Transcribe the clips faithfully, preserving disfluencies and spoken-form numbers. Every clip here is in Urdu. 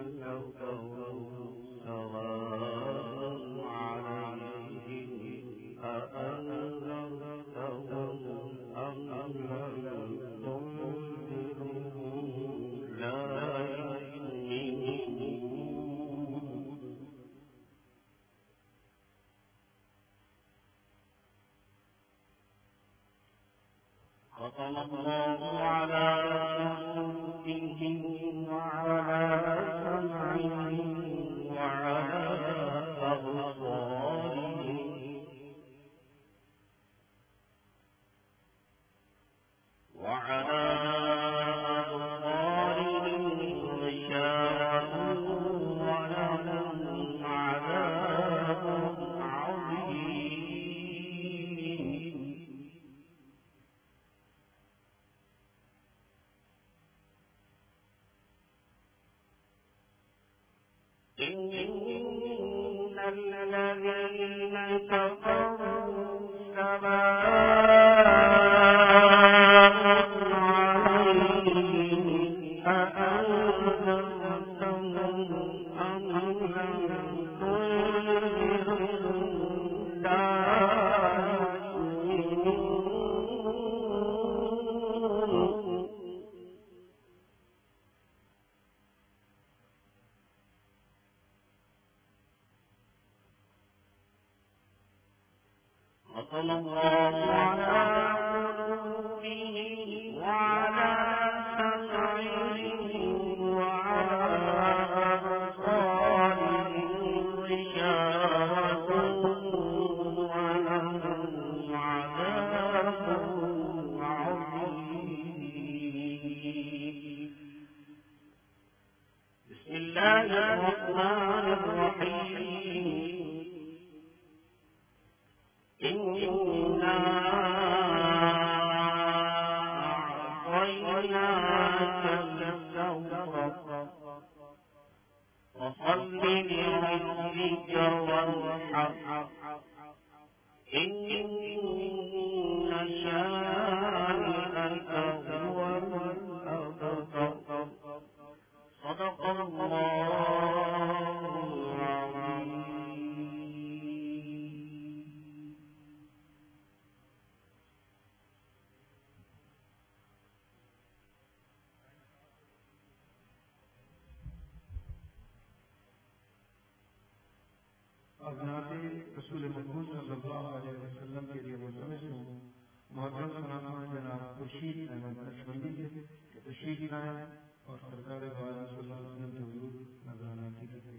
ختم الله على قلوبهم وعلى سمعهم وعلى أبصارهم وعلى أبصارهم غشاوة ولهم عذاب عظيم. إن الذين كفروا سواء عليهم أأنذرتهم أم لم تنذرهم لا يؤمنون. ختم الله على قلوبهم وعلى سمعهم وعلى أبصارهم غشاوة ولهم عذاب عظيم. بسم الله الرحمن الرحيم. إنا أعطيناك الكوثر فصل لربك وانحر إن شانئك هو الأبتر. صدق الله العظيم. ابناتے رسول مقبول صلی اللہ علیہ وسلم کے لیے ملتمس ہوں محترم سلامہ جناب خورشید احمد نقشبندی کے تشریف لائیں اور سرکار دو عالم صلی اللہ علیہ وسلم کے حضور نظراناتی کی پیش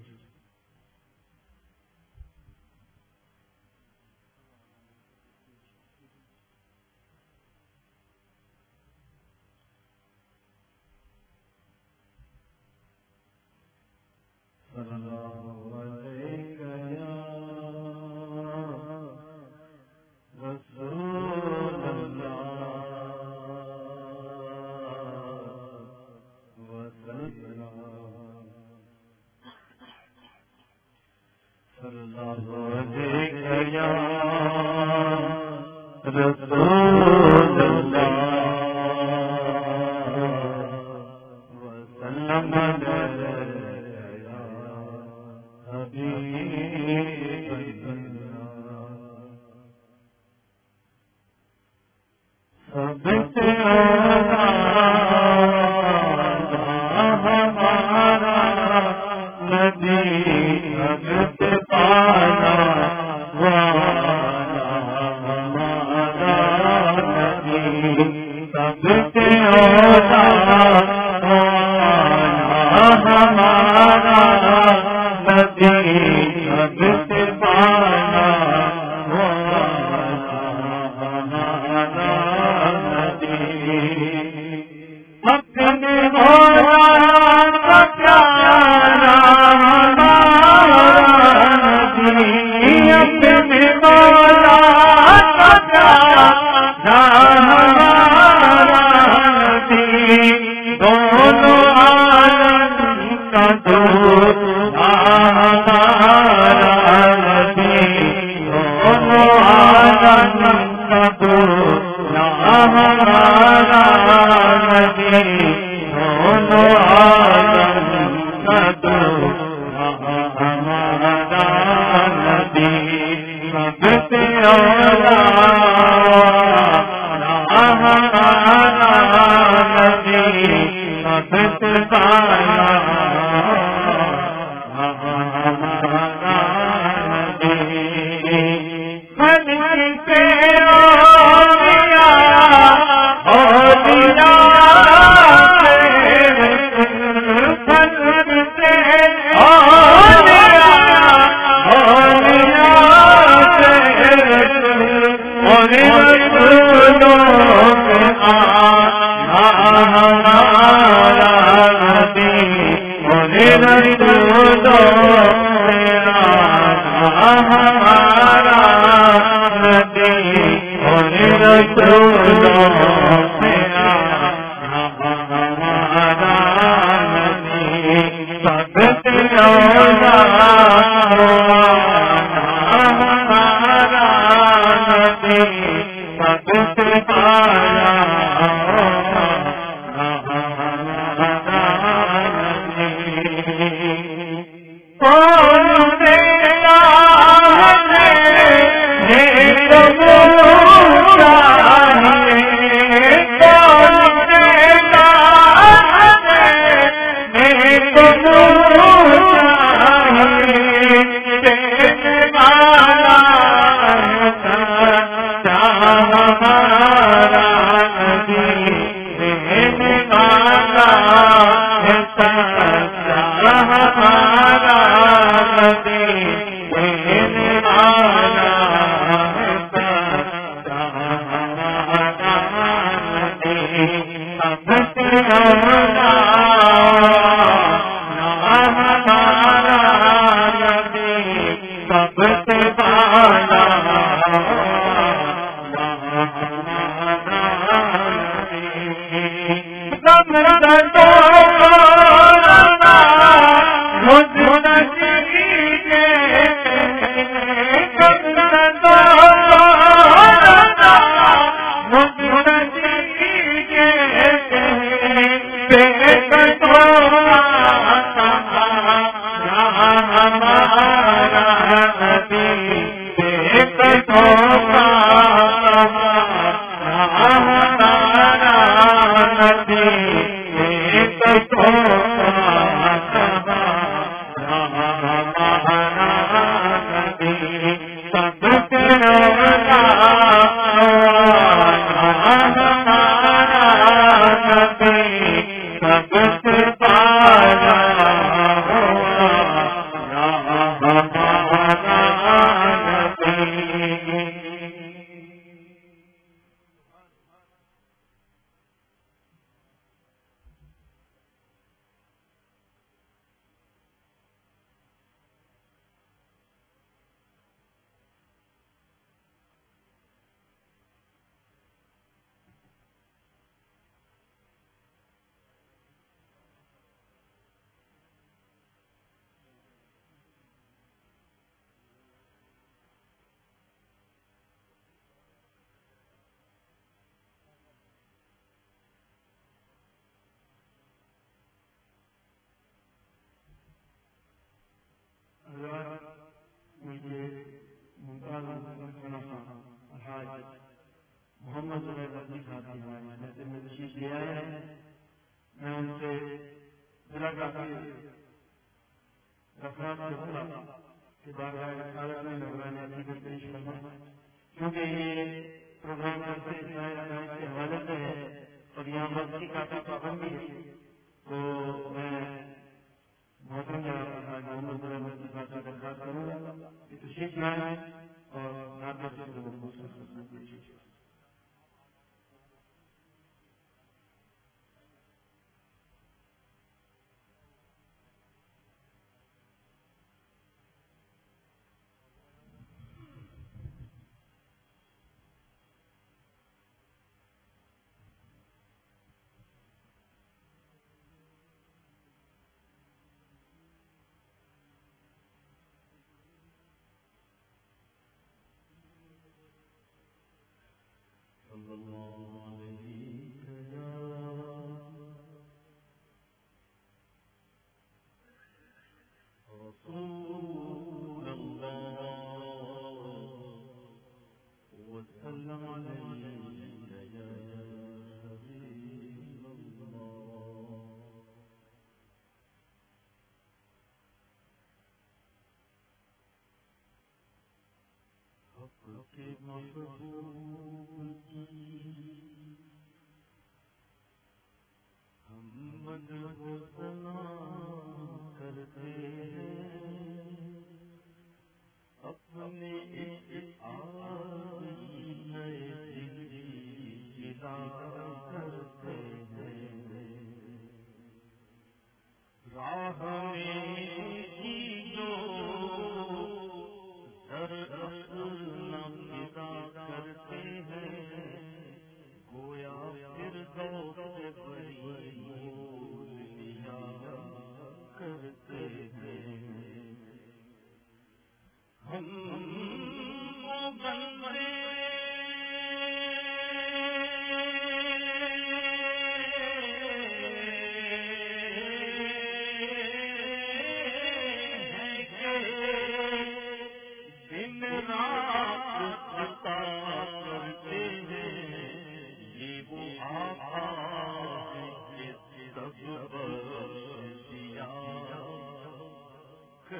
صلی اللہ علیہ رسول اللہ وسلم. صلی اللہ علیہ رسول اللہ وسلم. ہمارا نبی راہ میں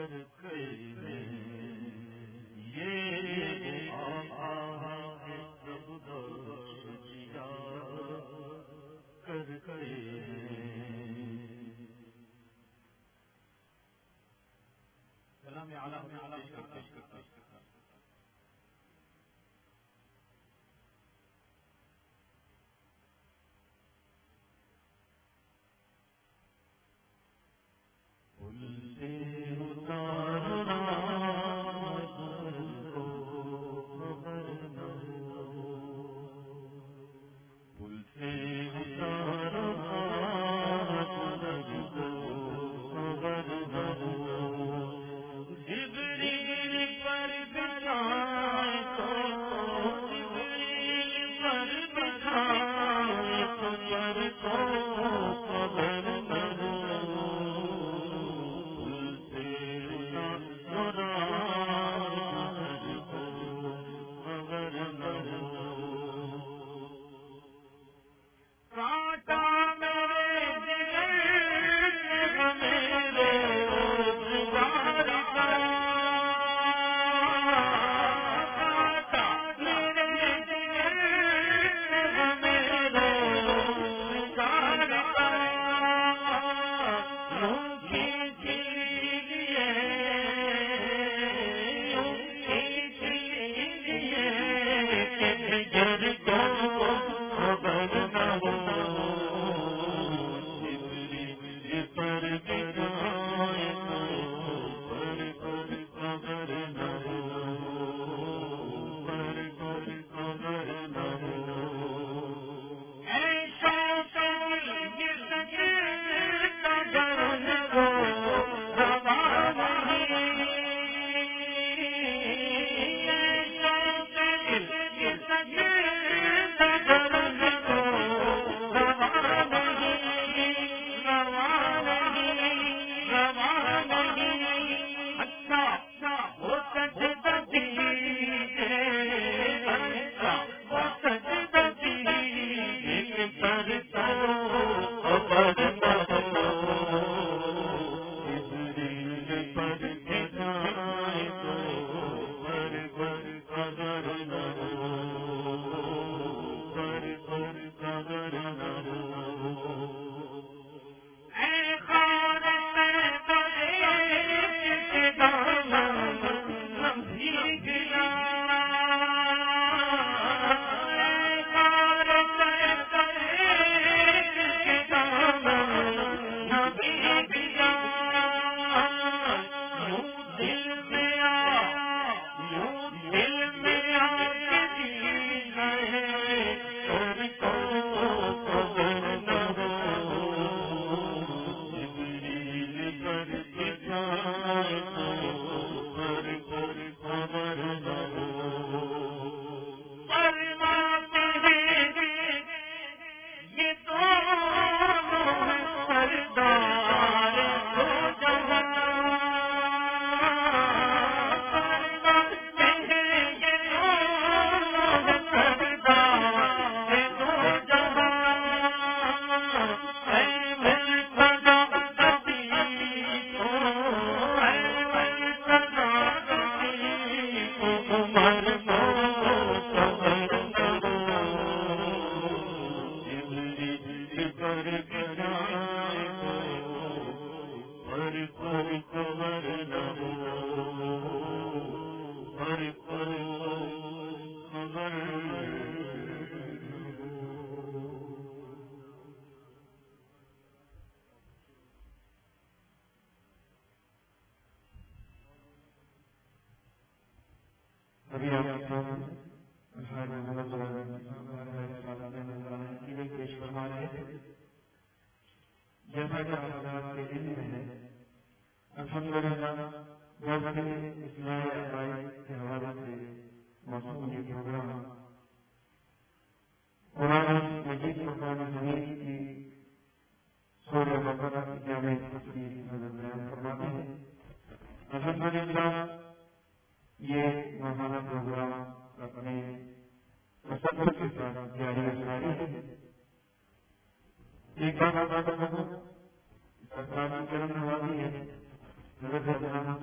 سرکار کی کرم نوازی ہے، حضرت جناب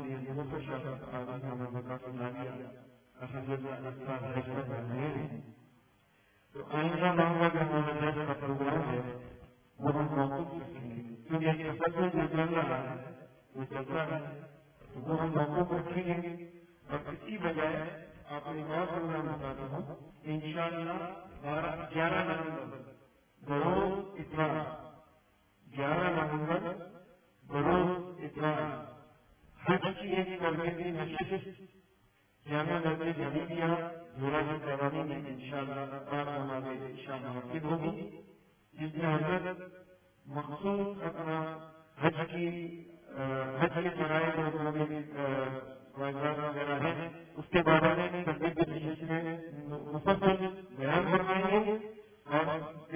کو شاید آدمی ہمیں بتا سنا دیا حضرت اللہ حضرت ہے تو آئندہ مانگا کہ ہمارا درس کا پروگرام ہے وہ ہم موقف رکھیں گے کیونکہ یہ سفر جو چل رہا ہے وہ چلتا ہے تو وہ ہم موقف رکھیں گے اور اس کی بجائے آپ ایک اور پروگرام بتاتا ہوں انشاءاللہ بارہ گیارہ نومبر بروز اتوار گیارہ نومبر بروز اتوار حج کی ایک تربیتی نشست جامعہ مسجد حبیبیہ زورہ کالونی میں انشاءاللہ بعد نماز عشاء منعقد ہوگی جس میں حضرت مخصوص اپنا حج کی حج کے فرائض اور واجبات وغیرہ ہیں اس کے بارے میں تربیتی نشست میں مفصل بیان فرمائیں گے اور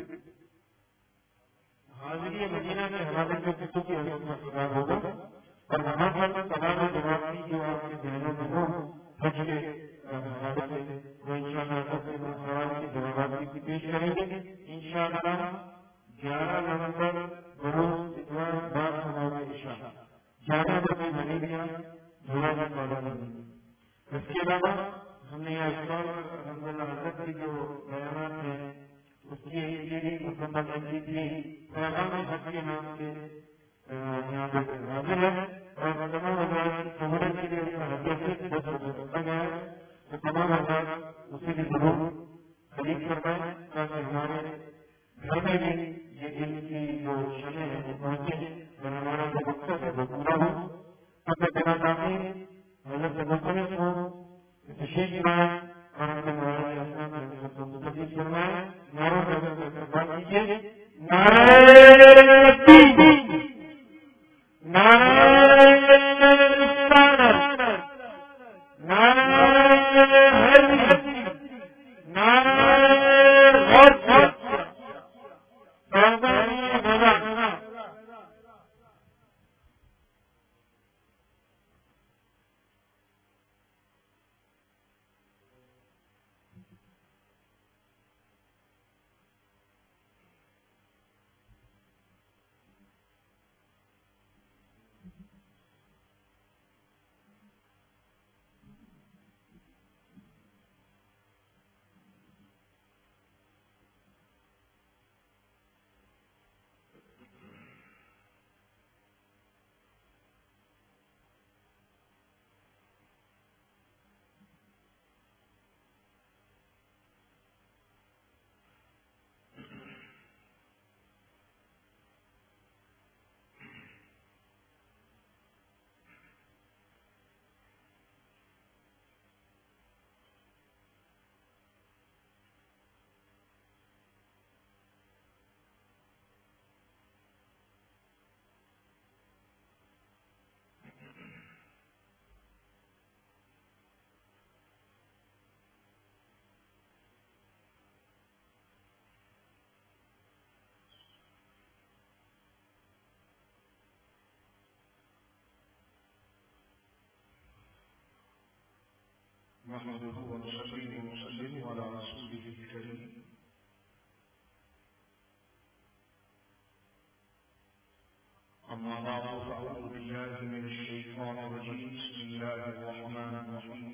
حاضری مدینہ کے حوالے سے کتوں کی حضرت کا خطاب ہوگا اور وہاں پر سوال و جواب کی جو آپ کے ذہنوں میں ہو حج کے حوالے سے وہ انشاءاللہ سب کے سوال کے جوابات بھی پیش کریں گے انشاءاللہ گیارہ نومبر بروز اتوار بعد نماز عشاء جامعہ مسجد حبیبیہ زورہ کالونی میں اس کے علاوہ ہم نے یہ اسٹال الحمدللہ حضرت کی جو بیانات ہیں اس کی ایک مکمل تنظیم تھی پیغام حج کے نام سے یہاں پر حاضر ہے اور تمام حضرات کی سہولت کے لیے اس کا حدیث سے دس روپے رکھا گیا ہے تو تمام حضرات اسے بھی ضرور خرید کروائیں تاکہ ہمارے گھر میں بھی یہ علم کی جو شمع ہے وہ پہنچے اور ہمارا جو مقصد ہے وہ پورا ہو اپنے بنا تاخیر حضرت سے مختلف ہوں تشریف لائیں اور اپنے مولانا اسلام میں ہم کو متفق فرمائیں نعرہ حضرت سے استقبال کیجیے نعرہ تکبیر نعرہ رسالت نعرہ حیدر نعرہ غوثیہ سرداری بلا نحمده ونصلي ونسلم على رسوله الكريم أما بعد فأعوذ بالله من الشيطان الرجيم بسم الله الرحمن الرحيم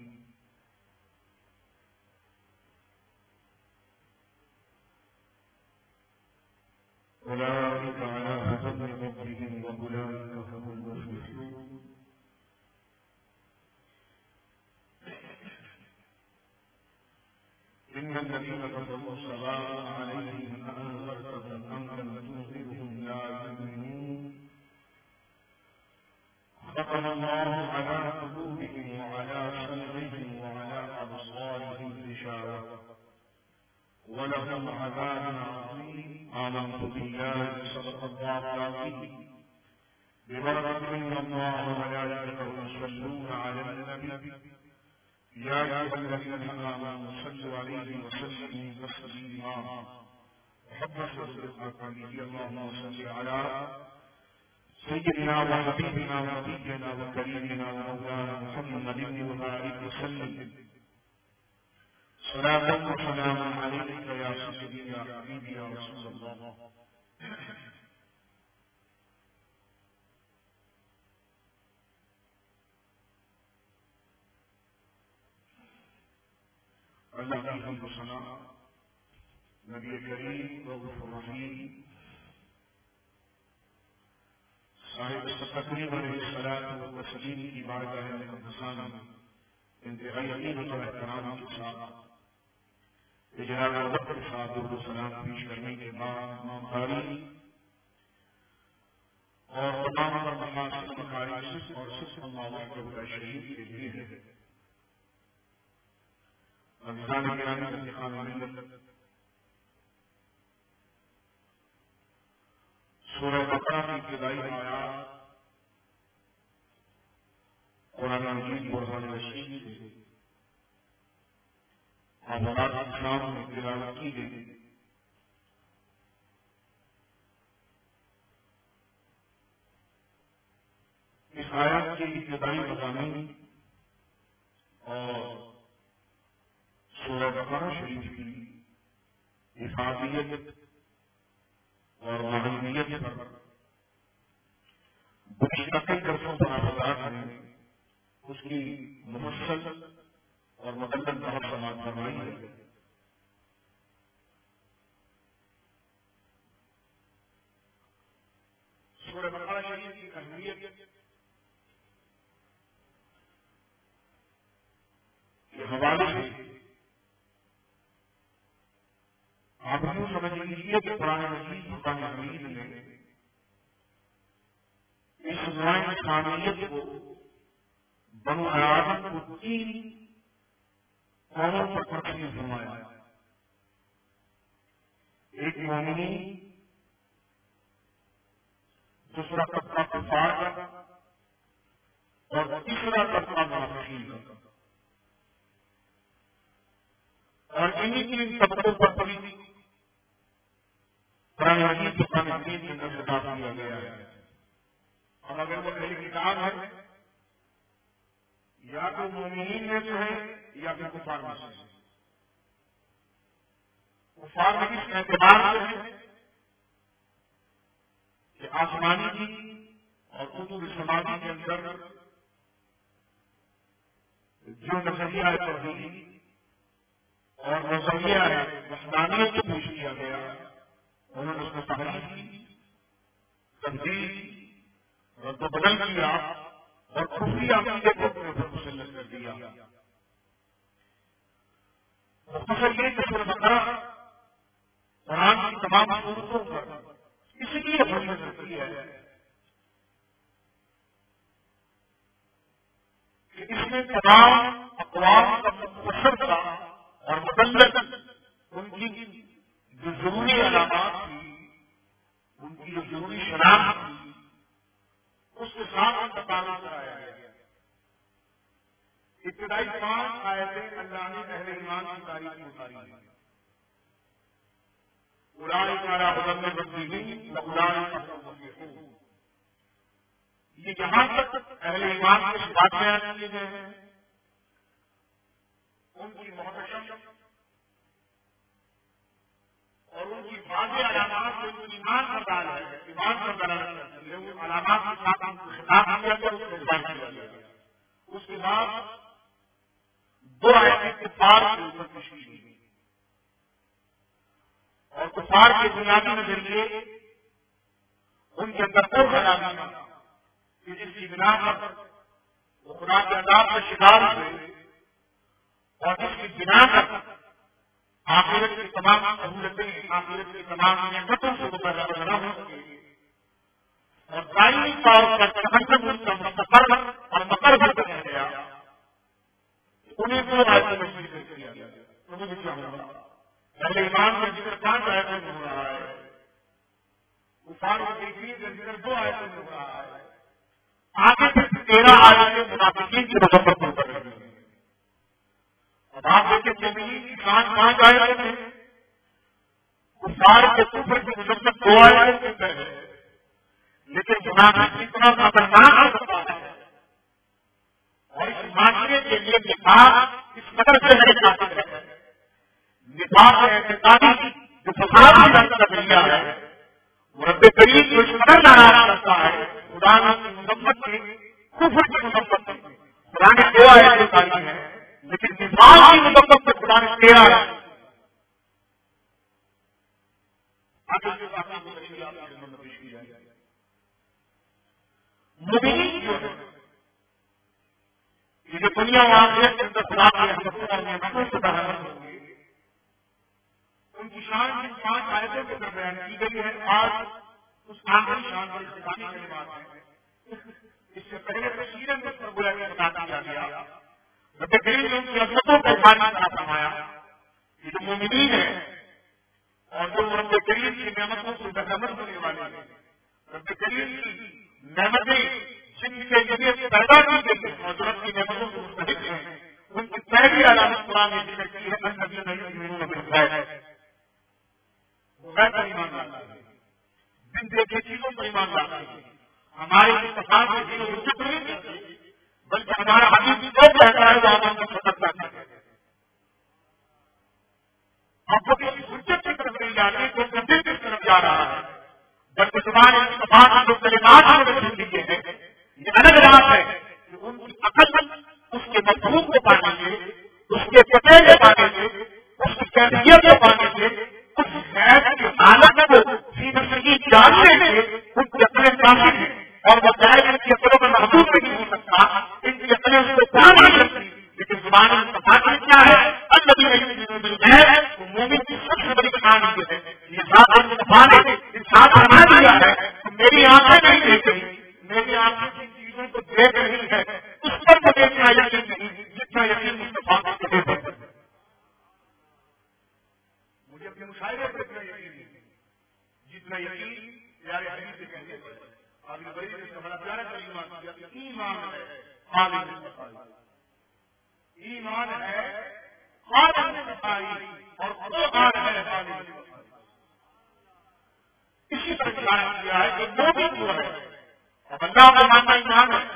أولئك على هدى من ربهم وأولئك هم المفلحون إن الذين كفروا سواء عليهم أأنذرتهم أم لم تنذرهم لا يؤمنون ختم الله على قلوبهم وعلى سمعهم وعلى أبصارهم غشاوة ولهم عذاب عظيم آمنت بالله صدق الله العظيم ببركة من الله وملائكته يصلون على النبي يا أيها الذين آمنوا صلوا عليه وسلموا تسليما محمد صدق النبي اللهم صل على سيدنا وحبيبنا ونبينا وكريمنا ومولانا محمد وبارك وسلم صلاة وسلاما عليك يا سيدي يا حبيبي يا رسول الله اللہ کی حمد و ثنا نبی کریم رؤوف الرحیم صاحب تقریب علیہ الصلوۃ والتسلیم کی بارگاہ میں مقدسانہ انتہائی عقیدت و احترام کے ساتھ جناب وقت کے ساتھ درود و سلام پیش کرنے کے بعد امام قاری اور تمام پر محاسن مقاری صرف اور صرف اللہ وحدہ شریف کے لیے ہے. رمضان گرامی کا انتخاب ملت سورہ بقرہ کی ابتدائی آیات قرآن مجید برہان رشید سے حضرات اسلام میں تلاوت کی گئی. اس آیات کے ابتدائی مضامین اور سورہ بقرہ شریف کی افادیت اور معنویت پر مستقل درسوں پر آباد کریں اس کی مفصل اور مکمل بحث سماعت فرمائی ہے. سورہ بقرہ شریف کی اہمیت کے حوالے سے آپ یوں سمجھ لیجیے کہ قرآن مجید فرقان حمید نے اس نوع انسانیت کو بنو آدم کو تین قوموں پر تقسیم فرمایا. ایک مومنی، دوسرا طبقہ کفار کا اور تیسرا طبقہ منافقین کا. اور انہی تین طبقوں پر پوری قرآن مجید فرقان حمید کے اندر خطاب کیا گیا ہے. اب اگر وہ پہلی کتاب ہے یا تو مومنین میں سے ہے یا پھر کفار میں سے ہے. کفار میں اس اعتبار سے ہے کہ آسمانی کی اور کتب سماجی کے اندر جو نظریہ ہے توحید اور نظریہ ہے وحدانیت کو پیش کیا گیا، انہوں نے اس میں تحریف کی، تبدیل رد و بدل کیا اور کفری عقیدے کو اپنے اوپر مسلط کر دیا. مختصر یہ کہ سورہ بقرہ قرآن کی تمام صورتوں پر اسی لیے حمد کرتی ہے کہ اس میں تمام اقوام کا مقصد تھا اور مدلل ان کی جو ضروری علامات تھی، ان کی جو ضروری شناخت تھی، اس کے ساتھ ان کا تعلق کرایا گیا. ابتدائی پانچ آیتیں اللہ نے اہل ایمان کی تاریخ میں اتاری ہیں. اولئک علی ھدی من ربہم واولئک هم المفلحون. یہ جہاں تک اہل ایمان کے صفات بیان کیے گئے ہیں، ان کی محتشم اور ان کی واضح علامات سے ان کی ایمان پر ڈال ہے، ایمان پر دلالت کرتی ہے. وہ علامات کے ساتھ ان کو خطاب کیا گیا، اس کو بیان کیا گیا. اس کے بعد دو آیتیں کفار کے اوپر پیش کی گئی اور کفار کے بنیادی نظریے ان کے اندر وہ خرابی تھا کہ جس کی بنا پر وہ خدا کے عذاب کا شکار ہوئے اور جس کی بنا پر آخرت کی تمام سہولتیں، آخرت کی تمام نعمتوں سے متاثر نہ ہو سکے اور دائمی طور پر تحقق ان کا مستقر اور مقر بن گیا. انہیں دو آیتوں میں ذکر کیا گیا. انہیں بھی کیا ہوگا اہل ایمان کا ذکر پانچ آیتوں میں ہو رہا ہے، کفار و کیفیت کا ذکر دو آیتوں میں ہو رہا ہے. آگے پھر تیرہ آیتیں منافقین کی مذمت میں کر رہی ہیں. اب آپ دیکھیں مومنین کی شان پانچ آیتیں ہیں، کفار کے کفر کی مذمت دو آیتوں کے اندر ہے. لیکن منافق اتنا خطرناک ہو سکتا ہے اور اس معاشرے کے لیے نفاق اس قدر سے نہیں قابل ہے. نفاق اعتقادی جو فساد کا نظریہ ہے، رب کریم کو اس قدر ناراض کرتا ہے. خدا نے کی مذمت کی، کفر کی مذمت کی خدا نے دو آیتیں اتاری ہیں، لیکن نفاق کی مذمت میں خدا نے دنیا واقعیت کے اندر خدا کی رحمتوں اور نعمتوں سے برہمت ہوں گے. ان کی شان کی پانچ آیتوں کے اندر بیان کی گئی ہے. آج اس آخری شان پر استفادی کے بات ہے. اس سے پہلے تشہیر میں پر گویا کہ بتا دیا گیا رب کریم نے ان کی عظمتوں کو بیان کرنا فرمایا. یہ جو مومنین ہیں اور جو رب کریم کی نعمتوں سے برہمت ہونے والے ہیں, رب کریم کی نعمتیں جن کے ذریعے پیدا کی گئی ہیں اور جو رب کی نعمتوں سے مستحق ہیں, ان کی پہلی علامت قرآن نے ذکر کی ہے الذین یؤمنون بالغیب. غیب پر ایمان لانا ہے, بن دیکھے چیزوں پر ایمان لانا ہے. ہمارے اتفاق کے دنوں میں چپ نہیں کرتے, بلکہ ہمارا حدیث جو کہتا ہے وہ عمل میں ختم کرتا ہے. ہم کو کسی حجت کی طرف نہیں جاتے, کوئی گندے کی طرف جا رہا ہے, بلکہ تمہارے اتفاق کے جو کلمات ہم نے سن لیے ہیں یہ الگ بات ہے کہ ان کی عقل اس کے مفہوم کو پانے سے, اس کے پتے کو پانے سے, اس کی کیفیت کو پانے سے, اس غیب کی حالت کو سیدھے سیدھی جاننے سے ان کی عقلیں کافی ہیں. اور وہ غیب ان کی عقلوں میں محدود نہیں ہو سکتا, ان کی عقلیں اس کو پا نہیں سکتی. لیکن زبان میں تفاصل کیا ہے, الذین یؤمنون بالغیب, وہ مومن کی سب سے بڑی کہانی یہ ہے. یہ ذات المصطفیٰ نے ارشاد فرما دیا ہے میری آنکھیں نہیں دیکھ رہی, میری آنکھیں جن چیزوں کو دیکھ رہی ہے اس پر مجھے اتنا یقین نہیں جتنا یقین مصطفیٰ کو دیکھ رہے ہیں. مجھے اپنے مشاہدے پر اتنا یقین نہیں جتنا یقین پیارے حدیث سے کہنے پر. آگے بڑی نے اس کا بڑا پیارا کلمہ کیا, ایمان ہے خالد صفائی, ایمان ہے خالد صفائی اور قرآن ہے خالد صفائی. اسی طرح بیان کیا ہے کہ مومن جو ہے اللہ کو ماننا ایمان ہے,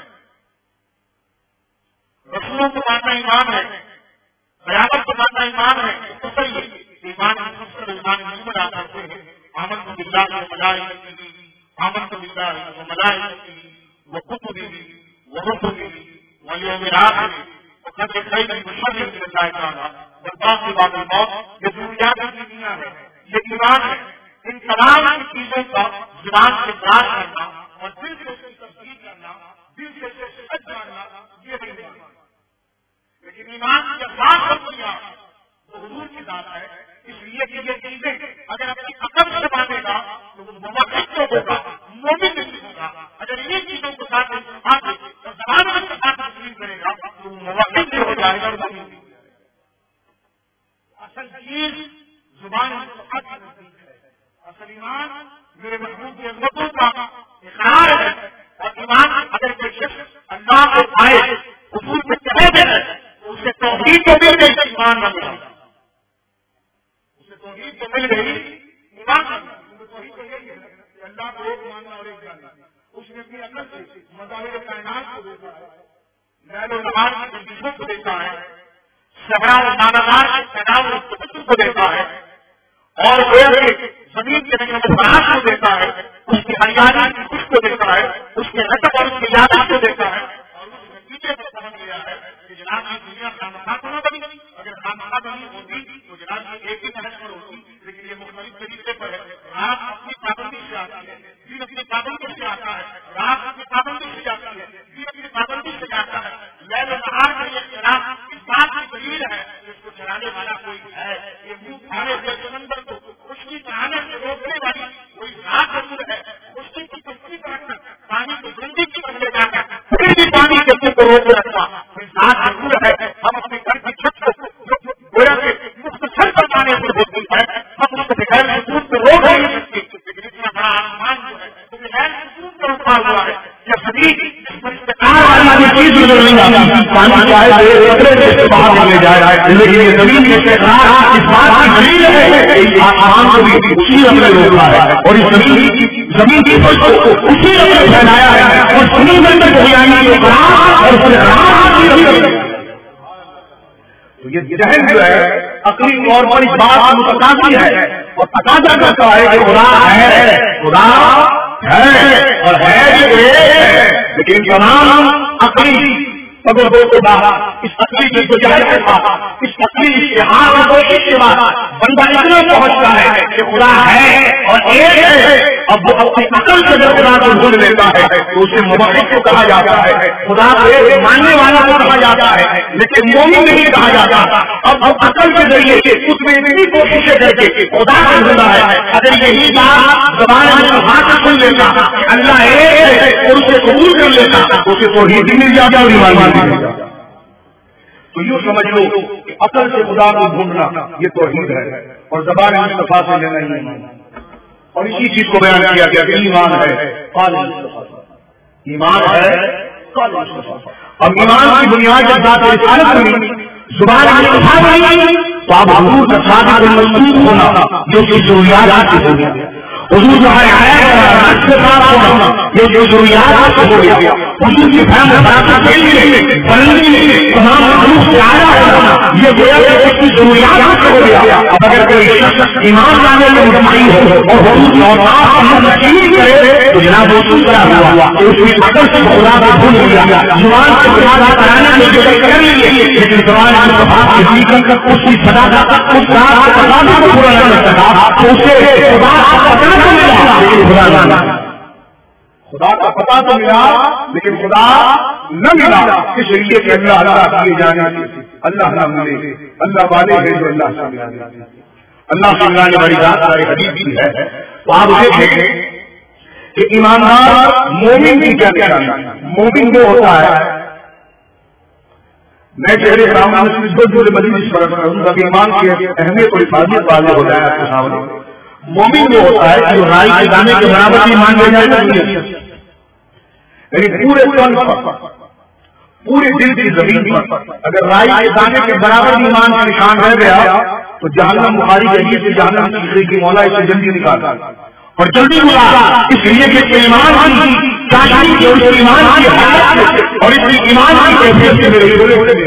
رسولوں کو ماننا ایمان ہے, قیامت کو ماننا ایمان ہے. تو صحیح ایمان کی سب سے ایمان نہیں بنا کرتے ہیں. آمنت باللہ و ملائکتہ, آمنت باللہ و ملائکتہ و کتبہ و رسلہ والیوم الآخر وقدر خیر و شر من اللہ تعالی والبعث بعد الموت. یہ دنیا کی دنیا ہے, یہ ایمان ہے. ان تمام چیزوں کا زبان سے اقرار کرنا اور دل سے اس کی تصدیق کرنا, دل سے اسے سچ جاننا, یہ ہے ایمان. لیکن ایمان کی اساس بنیاں وہ حضور کی ذات ہے. اس لیے کہ یہ چیزیں اگر اپنی عقل سے مانے گا تو وہ موحد تو ہوگا, مومن نہیں ہوگا. اگر انہیں چیزوں کو ساتھ مانے اور زبان میں ساتھ تسلیم کرے گا تو وہ موحد نہیں ہو جائے گا, مومن نہیں ہو جائے گا. اصل چیز زبان میں نزدیک ہے. اصل ایمان میرے محبوب کی عظمتوں کا اقرار ہے. اور ایمان اگر کوئی شخص اللہ کو پائے اصول میں چلے گئے تو اسے توحید کو مل گئی, ایمان نہ ملا. اسے توحید کو مل گئی, ایمان نہ ملا. توحید کو یہی ہے کہ اللہ کو ایک ماننا اور ایک جاننا. اس نے اپنی عقل سے مظاہر کائنات کو دیکھا ہے, میل و نہار کی تجدیدوں کو دیکھا ہے, صحرا و نانار کے پھیلاؤ اور تبدل کو دیکھا ہے, اور زمین کے نظام کو دیکھا ہے, اس کی ہریالی کی خوش کو دیکھا ہے, اس کے رقب اور اس کی یادت کو دیکھا ہے, اور اس نتیجے کو سمجھ لیا ہے کہ جناب کی دنیا خامخواہ تو نہ بنی. اگر خامخواہ بنی ہوتی تو جناب کی ایک ہی طرح پر ہوتی, لیکن یہ مختلف طریقے پر ہے. رات اپنی پابندی سے آتی ہے, دن اپنی پابندی سے آتا ہے, رات اپنی پابندی سے آتی ہے, دن اپنی پابندی سے آتا ہے. لیل و نہار کا یہ اختلاف اس بات کی دلیل ہے کہ اس کو چلانے والا کوئی ہے. یہ منہ کھانے ہوئے سمندر کو اس کی کہانی سے روکنے والی کوئی ذات ضرور ہے. اس کی تصدیق رکھ کر پانی کو زندگی کی طرف لے جا کر پھر بھی پانی کے منہ کو روک رکھنا کوئی ذات ضرور ہے. ہم اپنے گھر کی چھت کو گویا کے مختصر پر پانے سے ہوتی ہے, ہم اس کو بغیر سکون سے روک نہیں سکتے. لیکن اتنا بڑا آسمان جو ہے وہ بغیر سکون سے رکھا ہوا ہے. یہ حدیث اس پر استقرار والی چیز نظر نہیں آتی. پانی چاہے خطرے سے باہر نکلے جائے, لیکن یہ زمین کے استقرار اس بات کی دلیل ہے کہ آسمان کو بھی اسی رب نے روکا ہے اور اس زمین کی زمین کی کو اسی رب نے پھیلایا ہے. اور زمین میں بریانی کی اقرار اور استقرار کی رب. تو یہ ذہن جو ہے عقلی طور پر اس بات متقاضی ہے اور تقاضا کرتا ہے کہ خدا ہے, خدا ہے اور ہے, لیکن تمام عقلی اگر دو خدا اس عقلی کی گزارش کے بعد, اس عقلی اشتہار اور کوشش کے بعد بندہ اتنا پہنچتا ہے کہ خدا ہے اور ایک ہے, اب وہ اپنی عقل سے جب خدا کو بھول لیتا ہے تو اسے موحد کو کہا جاتا ہے، خدا کو ماننے والا کو کہا جاتا ہے، لیکن مومن نہیں کہا جاتا۔ اب اب عقل کے ذریعے اس میں اتنی کوششیں کر کے خدا کو بھولا ہے، اگر یہی بات زبان میں ہاتھ سن لیتا اللہ ایک ہے اور اسے قبول کر لیتا تو اسے توحید مل جاتا اور ایمان مل جاتا۔ تو یوں سمجھ لو کہ عقل سے خدا کو ڈھونڈنا یہ توحید ہے اور زبان مصطفیٰ سے لینا ہی ایمان ہے۔ اور اسی چیز کو بیان کیا گیا کہ ایمان ہے قال مصطفیٰ، ایمان ہے قال مصطفیٰ۔ اب ایمان کی بنیاد جب ذات رسالت ہوئی، زبان مصطفیٰ ہوئی، تو اب حضور کا صادق المصدوق ہونا جو کہ ضروریات سے ہو گیا، حضور جو ہے آیا سے صاف ہونا یہ جو ضروریات سے ہو گیا، حضور کی فہم مطابق کے لیے بلندی تمام مخلوق سے آیا ہونا یہ گویا کہ اس کی ضروریات سے ہو گیا۔ اب اگر کوئی شخص ایمان لانے میں مطمئن ہو اور حضور کی اوصاف کو یقین کرے تو جناب وہ سن کر ہوا کہ اس کی عقل سے خدا کو بھول گیا، زبان سے خدا کرانے میں جو کر لیے، لیکن زبان کی صفات کی حقیقت اس کی صداقت اس ذات کے تقاضے کو پورا نہیں کر سکا تو اسے خدا کا پتہ تو ملا لیکن خدا نہ ملا، خدا کا پتہ تو ملا لیکن خدا نہ ملا، اس لیے کہ اللہ اللہ کیے جانے اللہ نہ ملے، اللہ والے ہیں جو اللہ سے ملا جاتے ہیں، اللہ سے ملانے والی ذات ہماری حدیث بھی ہے۔ تو آپ دیکھیں کہ ایماندار مومن کی کیا نشانی ہے، مومن وہ ہوتا ہے، میں چہرے سامنے جو مجلس پر کروں کہ ایمان کی اہمیت اور حفاظت واضح ہو جائے آپ کے سامنے۔ مومن وہ ہوتا ہے جو رائی کے دانے کے برابر ایمان لے جائے، یعنی پورے تن پر پورے دل کی زمین پر اگر رائی کے دانے کے برابر ایمان کا نشان رہ گیا تو جہنم بخاری کے لیے جہنم کی مولا اسے جلدی نکالتا اور جلدی بلا، اس لیے کہ ایمان کی چاشنی کے اس ایمان کی حالت اور اس ایمان کی کیفیت سے میرے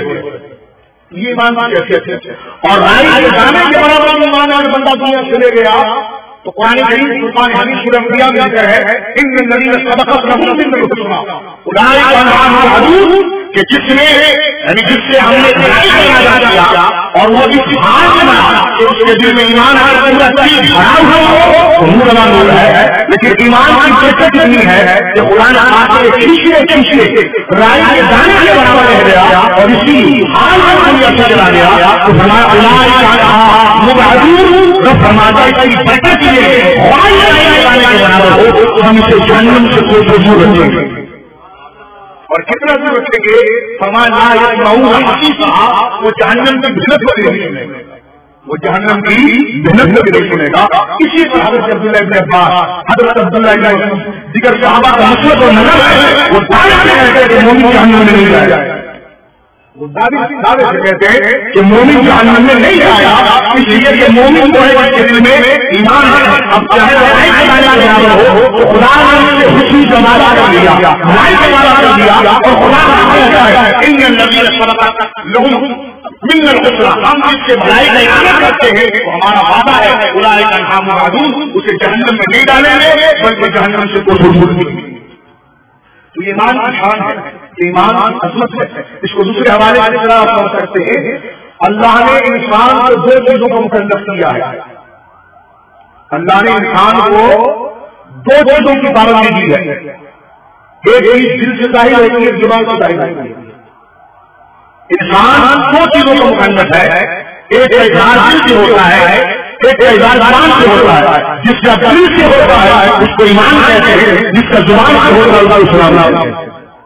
یہ ایمان کی کیفیت ہے۔ اور رائی کے دانے کے برابر ایمان اگر بندہ دنیا چلے گیا تو قرآن کریم فرقان حدیث سورہ انبیاء میں ذکر ہے ان الذین سبقت لهم من الحسنى اولئک عنہم معرضون، کہ جس نے یعنی جس سے ہم نے بھلائی کا ارادہ کیا اور وہ اس حال میں بنا کہ اس کے دل میں ایمان ہے پورا چیز بھرا ہوا ہو تو منہ زبان ہو رہا ہے، لیکن ایمان کی کیفیت اتنی ہے کہ قرآن پاک کے کھینچے کھینچے رائی کے دانے کے برابر رہ گیا اور اسی حال میں دنیا سے چلا گیا تو فرمایا اولئک عنہم معرضون، رب فرماتا ہے کہ برکت یہ ہے رائی کے دانے کے برابر ہو تو ہم اسے جہنم سے کوئی دور رکھیں گے اور کتنا دور رکھیں گے، فرمایا لا یسمعون حسیسہا، وہ جہنم کی بھنک بھی نہیں سنے گا، وہ جہنم کی بھنک بھی نہیں سنے گا۔ اسی پر حضرت عبداللہ ابن عباس حضرت عبداللہ ابن دیگر صحابہ کا مسلک اور نظر ہے، وہ دعوے سے کہتے ہیں کہ مومن جہنم میں نہیں جائے، وہ دعوے سے کہتے ہیں کہ مومن جہنم میں نہیں آیا، اس لیے کہ مومن کو ہے جس کے دل میں ایمان ہے۔ اب چاہے رائی کے دانے برابر ہو تو خدا نے اسے خوشی کا وعدہ کر دیا، رائی کا وعدہ کر دیا اور خدا کا کہتا ہے ان الذین سبقت لهم من الحسنى، ہم جس سے بھلائی کا ارادہ کرتے ہیں تو ہمارا وعدہ ہے اولئک عنہم معرضون، اسے جہنم میں نہیں ڈالیں گے بلکہ جہنم سے کوئی دور نہیں۔ تو ایمان کی شان ہے، ایمان کی عظمت ہے۔ اس کو دوسرے حوالے سے ذرا آپ سمجھ سکتے ہیں، اللہ نے انسان کو دو چیزوں کو مکلف کیا ہے، اللہ نے انسان کو دو چیزوں کی پابندی دی ہے، ایک چیز دل سے ظاہر ہوتی ہے، زبان سے ظاہر ہوتی ہے۔ انسان دو چیزوں کو مکلف ہے، ایک کا اظہار دل سے ہوتا ہے، ایک کا اظہار زبان سے ہوتا ہے، جس کا دل سے ہوتا ہے اس کو ایمان کہتے ہیں، جس کا زبان سے ہوتا ہے اس کو اسلام کہتے ہیں۔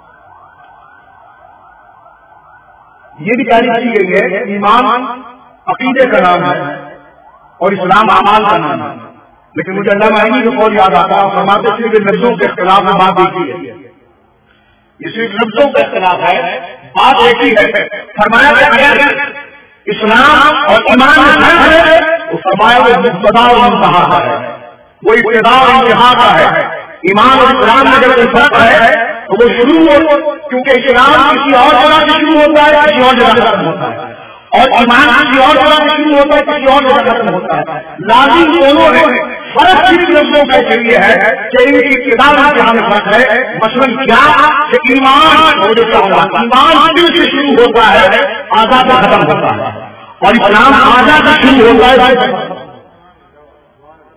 یہ بھی تعریف کی گئی ہے کہ ایمان عقیدے کا نام ہے اور اسلام اعمال کا نام ہے، لیکن مجھے علامہ عینی کا قول یاد آتا ہے، فرماتے تھے کہ لفظوں کے اختلاف میں بات ایک ہی ہے، یہ صرف لفظوں کا اختلاف ہے، بات ایک ہی ہے۔ فرمایا کہ اگر اسلام اور ایمان میں فرق ہے تو فرمایا وہ مبتدا اور منتہا کا ہے، وہ ابتدا اور انتہا کا ہے۔ ایمان اور اسلام میں اگر کوئی فرق ہے تو وہ شروع ہو، کیونکہ اسلام کسی اور جگہ سے شروع ہوتا ہے، کسی اور جگہ سے ختم ہوتا ہے، اور ایمان کسی اور جگہ سے شروع ہوتا ہے، کسی اور جگہ ختم ہوتا ہے۔ لازم دونوں ہے، فرق صرف لفظوں کا ذریعے ہے کہ ان کی ابتدا میں جہاں میں فرق ہے، مثلاً کیا کہ ایمان ایمان دل سے شروع ہوتا ہے، آزاد ختم ہوتا ہے، اور اسلام آزاد شروع ہوتا ہے۔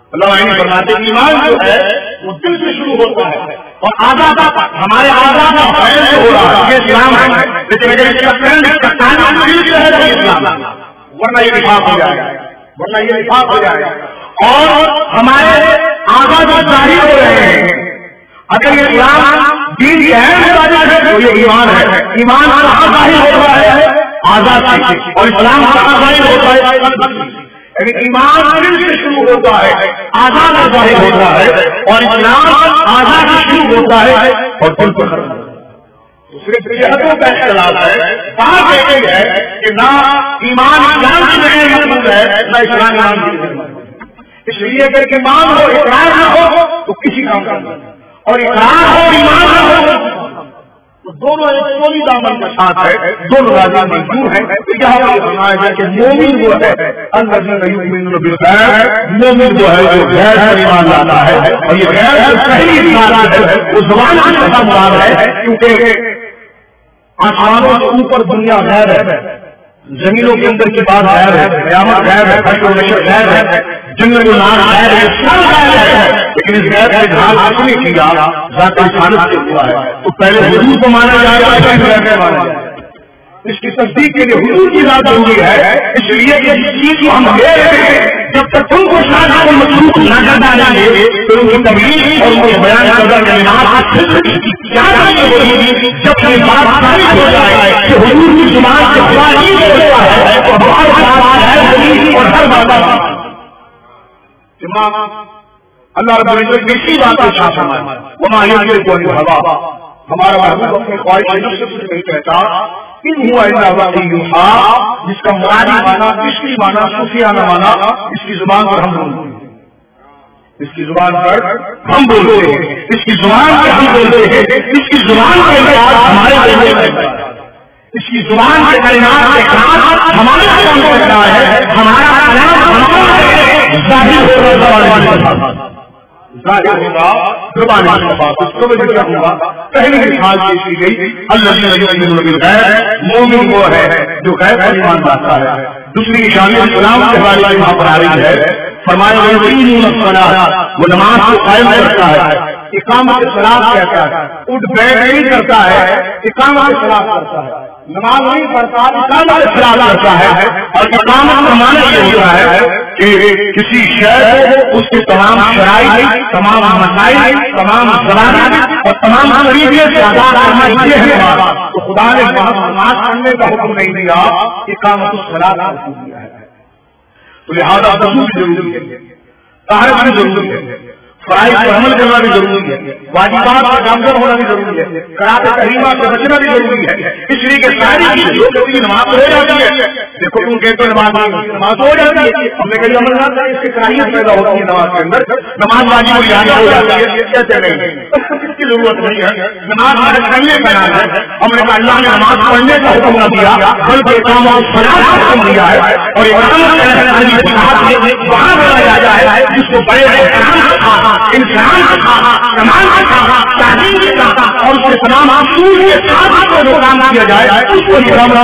اللہ فرماتے ہیں ایمان جو ہے وہ دل سے شروع ہوتا ہے اور آزاد ہمارے آزاد ہو رہا ہے یہ اسلام ہے، لیکن اگر اس کا ٹرینڈ اس کا تعلق دل سے ہے تو اسلام، ورنہ یہ نفاق ہو جائے گا، ورنہ یہ نفاق ہو جائے گا اور ہمارے آزاد ظاہر ہو رہے ہیں۔ اگر یہ اسلام دین کی اہم عبادت ہے تو یہ ایمان ہے، ایمان کہاں ظاہر ہو رہا ہے؟ آزاد سے، اور اسلام کہاں ظاہر ہوتا ہے؟ یعنی ایمان دل سے شروع ہوتا ہے، آزاد ظاہر ہوتا ہے، اور اسلام آزاد شروع ہوتا ہے اور دل پر صرف جہتوں کا اختلاف ہے۔ کہا کہتے ہیں کہ نہ ایمان اسلام کی جگہ موجود ہے نہ اسلام ایمان کی جگہ، اس لیے اگر ایمان ہو اقرار نہ ہو تو کسی کام کا نہیں، اور اقرار ہو ایمان نہ ہو تو دونوں ایک سوئی دامن کے ساتھ ہے، دونوں راجا منظور ہیں۔ یہاں پر فرمایا گیا کہ مومن وہ ہے الذین یؤمنون بالغیب، مومن وہ ہے جو غیب پر ایمان لاتا ہے، اور یہ غیب جو پہلی بات ہے وہ زبان سے پتہ مراد ہے، کیونکہ آسمانوں کے اوپر دنیا غیب ہے، زمینوں کے اندر کی بات غیب ہے، قیامت غیب ہے، حشر و نشر غیب ہے، جنگل و نار غیب ہے، سب غیب ہے، لیکن اس غیب کا اظہار آپ نے کیا ذات رسالت سے ہوا ہے تو پہلے حضور کو مانا جائے گا، پھر غیب کو مانا جائے گا۔ اس کی تصدیق کے لیے حضور کی ذات ضروری ہے، اس لیے کہ جس چیز کو ہم لے رہے ہیں جب تک تم کو شاید کو مخلوق نہ کر ڈالیں گے تو ان کی تبلیغ اور ان کے بیان کردہ کلمات کیا ہوگی جب یہ بات ثابت ہو جائے کہ حضور کی زبان سے خدا ہی بولتا ہے اور ہر بات ہے زمین اور ہر بات اللہ رب العزت نے اسی بات کو شاہ فرمایا وما ينطق عن الهوى، ہمارا محبوب اپنے خواہش نفس سے نہیں کہتا ان ہوا الا وحی یوحی، جس کا مرادی معنی بشری معنی صوفیانہ معنی اس کی زبان پر ہم بولتے ہیں، اس کی زبان پر ہم بولتے ہیں، اس کی زبان پر ہم بولتے ہیں، اس کی زبان کا اقرار ہمارے دل میں ہے، اس کی زبان کے کلمات کے اقرار ہمارے کام کرتا ہے، ہمارا کلام ہمارا ظاہر ہوگا زبان ظاہر ہوگا زبان اس کو میں ذکر ہوگا۔ پہلی مثال پیش کی گئی الذین یؤمنون بالغیب، مومن وہ ہے جو غیب پر ایمان لاتا ہے۔ دوسری نشانی اسلام کے حوالے سے وہاں پر آ رہی ہے، فرمایا یقینون الصلاۃ، وہ نماز کو قائم کرتا ہے، اقامت الصلاۃ کہتا ہے، اٹھ بیٹھ نہیں کرتا ہے، اقامت الصلاۃ کرتا ہے، نماز نہیں پڑھتا اقامت الصلاۃ کرتا ہے، اور اقامت کا معنی یہ ہوتا ہے کہ کسی شہر کو اس کے تمام شرائط، تمام مسائل، تمام ضوابط اور تمام طریقے سے ادا کرنا یہ ہے تو خدا نے نماز پڑھنے کا حکم نہیں دیا، اقامت الصلاۃ کا حکم دیا ہے۔ تو لہٰذا وضو بھی ضروری ہے، طہارت بھی ضروری ہے، فرائض پر عمل کرنا بھی ضروری ہے، واجبات پر گامزن ہونا بھی ضروری ہے، قرات تحریمہ سے بچنا بھی ضروری ہے، اس لیے کہ ساری چیزیں جو کبھی نماز ہو جاتی ہے، دیکھو تم کہتے ہو نماز نماز ہو جاتی ہے، ہم نے کہیں عمل نہ کریں اس کی کراہیت پیدا ہوتی ہے نماز کے اندر، نماز واجب الجانا ہو جاتی ہے، کہتے نہیں اس کی ضرورت نہیں ہے، نماز ہمارے کرنے کا نام ہے، ہم نے کہا اللہ نے نماز پڑھنے کا حکم نہ دیا بلکہ اقامت الصلاۃ کا حکم دیا ہے، اور اقامت وہاں بولا جاتا ہے جس کو بڑے انسان کا کمال کا تعلیم کا اور اس کے تمام اصول کے ساتھ جو کام کیا جائے اس کو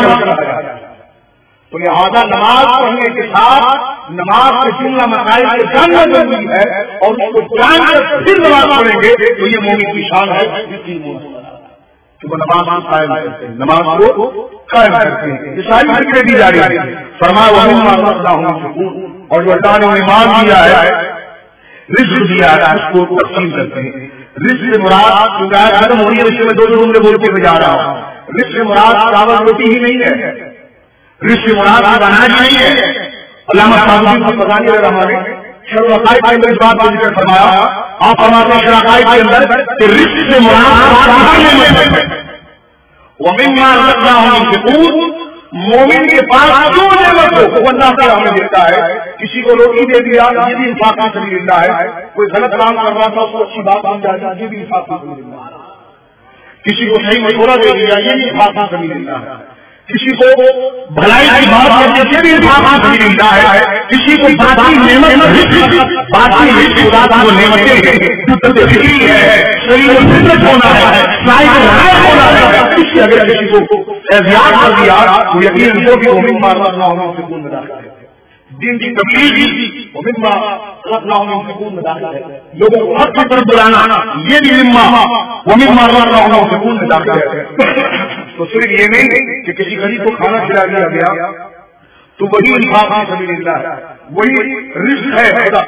تو لہٰذا نماز پڑھنے کے ساتھ نماز کے جملہ مسائل کے جاننا ضروری ہے، اور اس کو جان کر پھر نماز پڑھیں گے تو یہ مومن کی شان ہے کہ وہ نماز قائم کرتے ہیں، نماز کو قائم کرتے ہیں۔ یہ ساری فکریں دی جا رہی ہیں، فرمایا وَمِمَّا رَزَقْنَاهُمْ يُنْفِقُونَ، اور جو اللہ نے نماز دیا ہے، رزق دیا ہے، اس کو تقسیم کرتے ہیں۔ رزق مراد کیونکہ آج ختم ہو رہی ہے، اس میں دو جملے بول کے میں جا رہا ہوں۔ رزق مراد چاول روٹی ہی نہیں ہے، رزق مراد اناج نہیں ہے۔ علامہ صاحب کو بتانے لگا ہمارے شرح العقائد کے اندر اس بات کو ذکر فرمایا، آپ فرماتے ہیں شرح العقائد کے اندر کہ رزق سے مراد وَمِمَّا رَزَقْنَاهُمْ يُنْفِقُونَ، مومن کے پاس جو نعمت ہو وہ اللہ تعالیٰ ہمیں دیتا ہے۔ کسی کو روٹی دے دیا یہ بھی انفاق سے ملتا ہے، کوئی غلط کام کر رہا تھا اس کو اچھی بات بن جاتا ہے یہ بھی انفاق سے ملتا ہے، کسی کو صحیح مشورہ دے دیا یہ بھی انفاق سے ملتا ہے، کسی کو بھلائی کی بات کرنے سے بھی انفاق سے ملتا ہے، کسی کو باقی نعمت باقی وہ نعمتیں فکری ہے، شریر فطرت ہونا ہے، صاحب رائے ہونا ہے، اس سے اگر کسی کو احتیاط کر دیا تو یقین جو بھی مومن مارنا نہ ہونا سے دین کی تبلیغ کی ومما رزقناهم ينفقون میں داخل ہے. لوگوں کو حق کی طرف بلانا یہ بھی ذمہ ومما رزقناهم ينفقون میں داخل ہے. تو صرف یہ نہیں کہ کسی غریب کو کھانا کھلا دیا گیا تو وہی انفاق فی سبیل اللہ ہے, وہی رزق ہے خدا.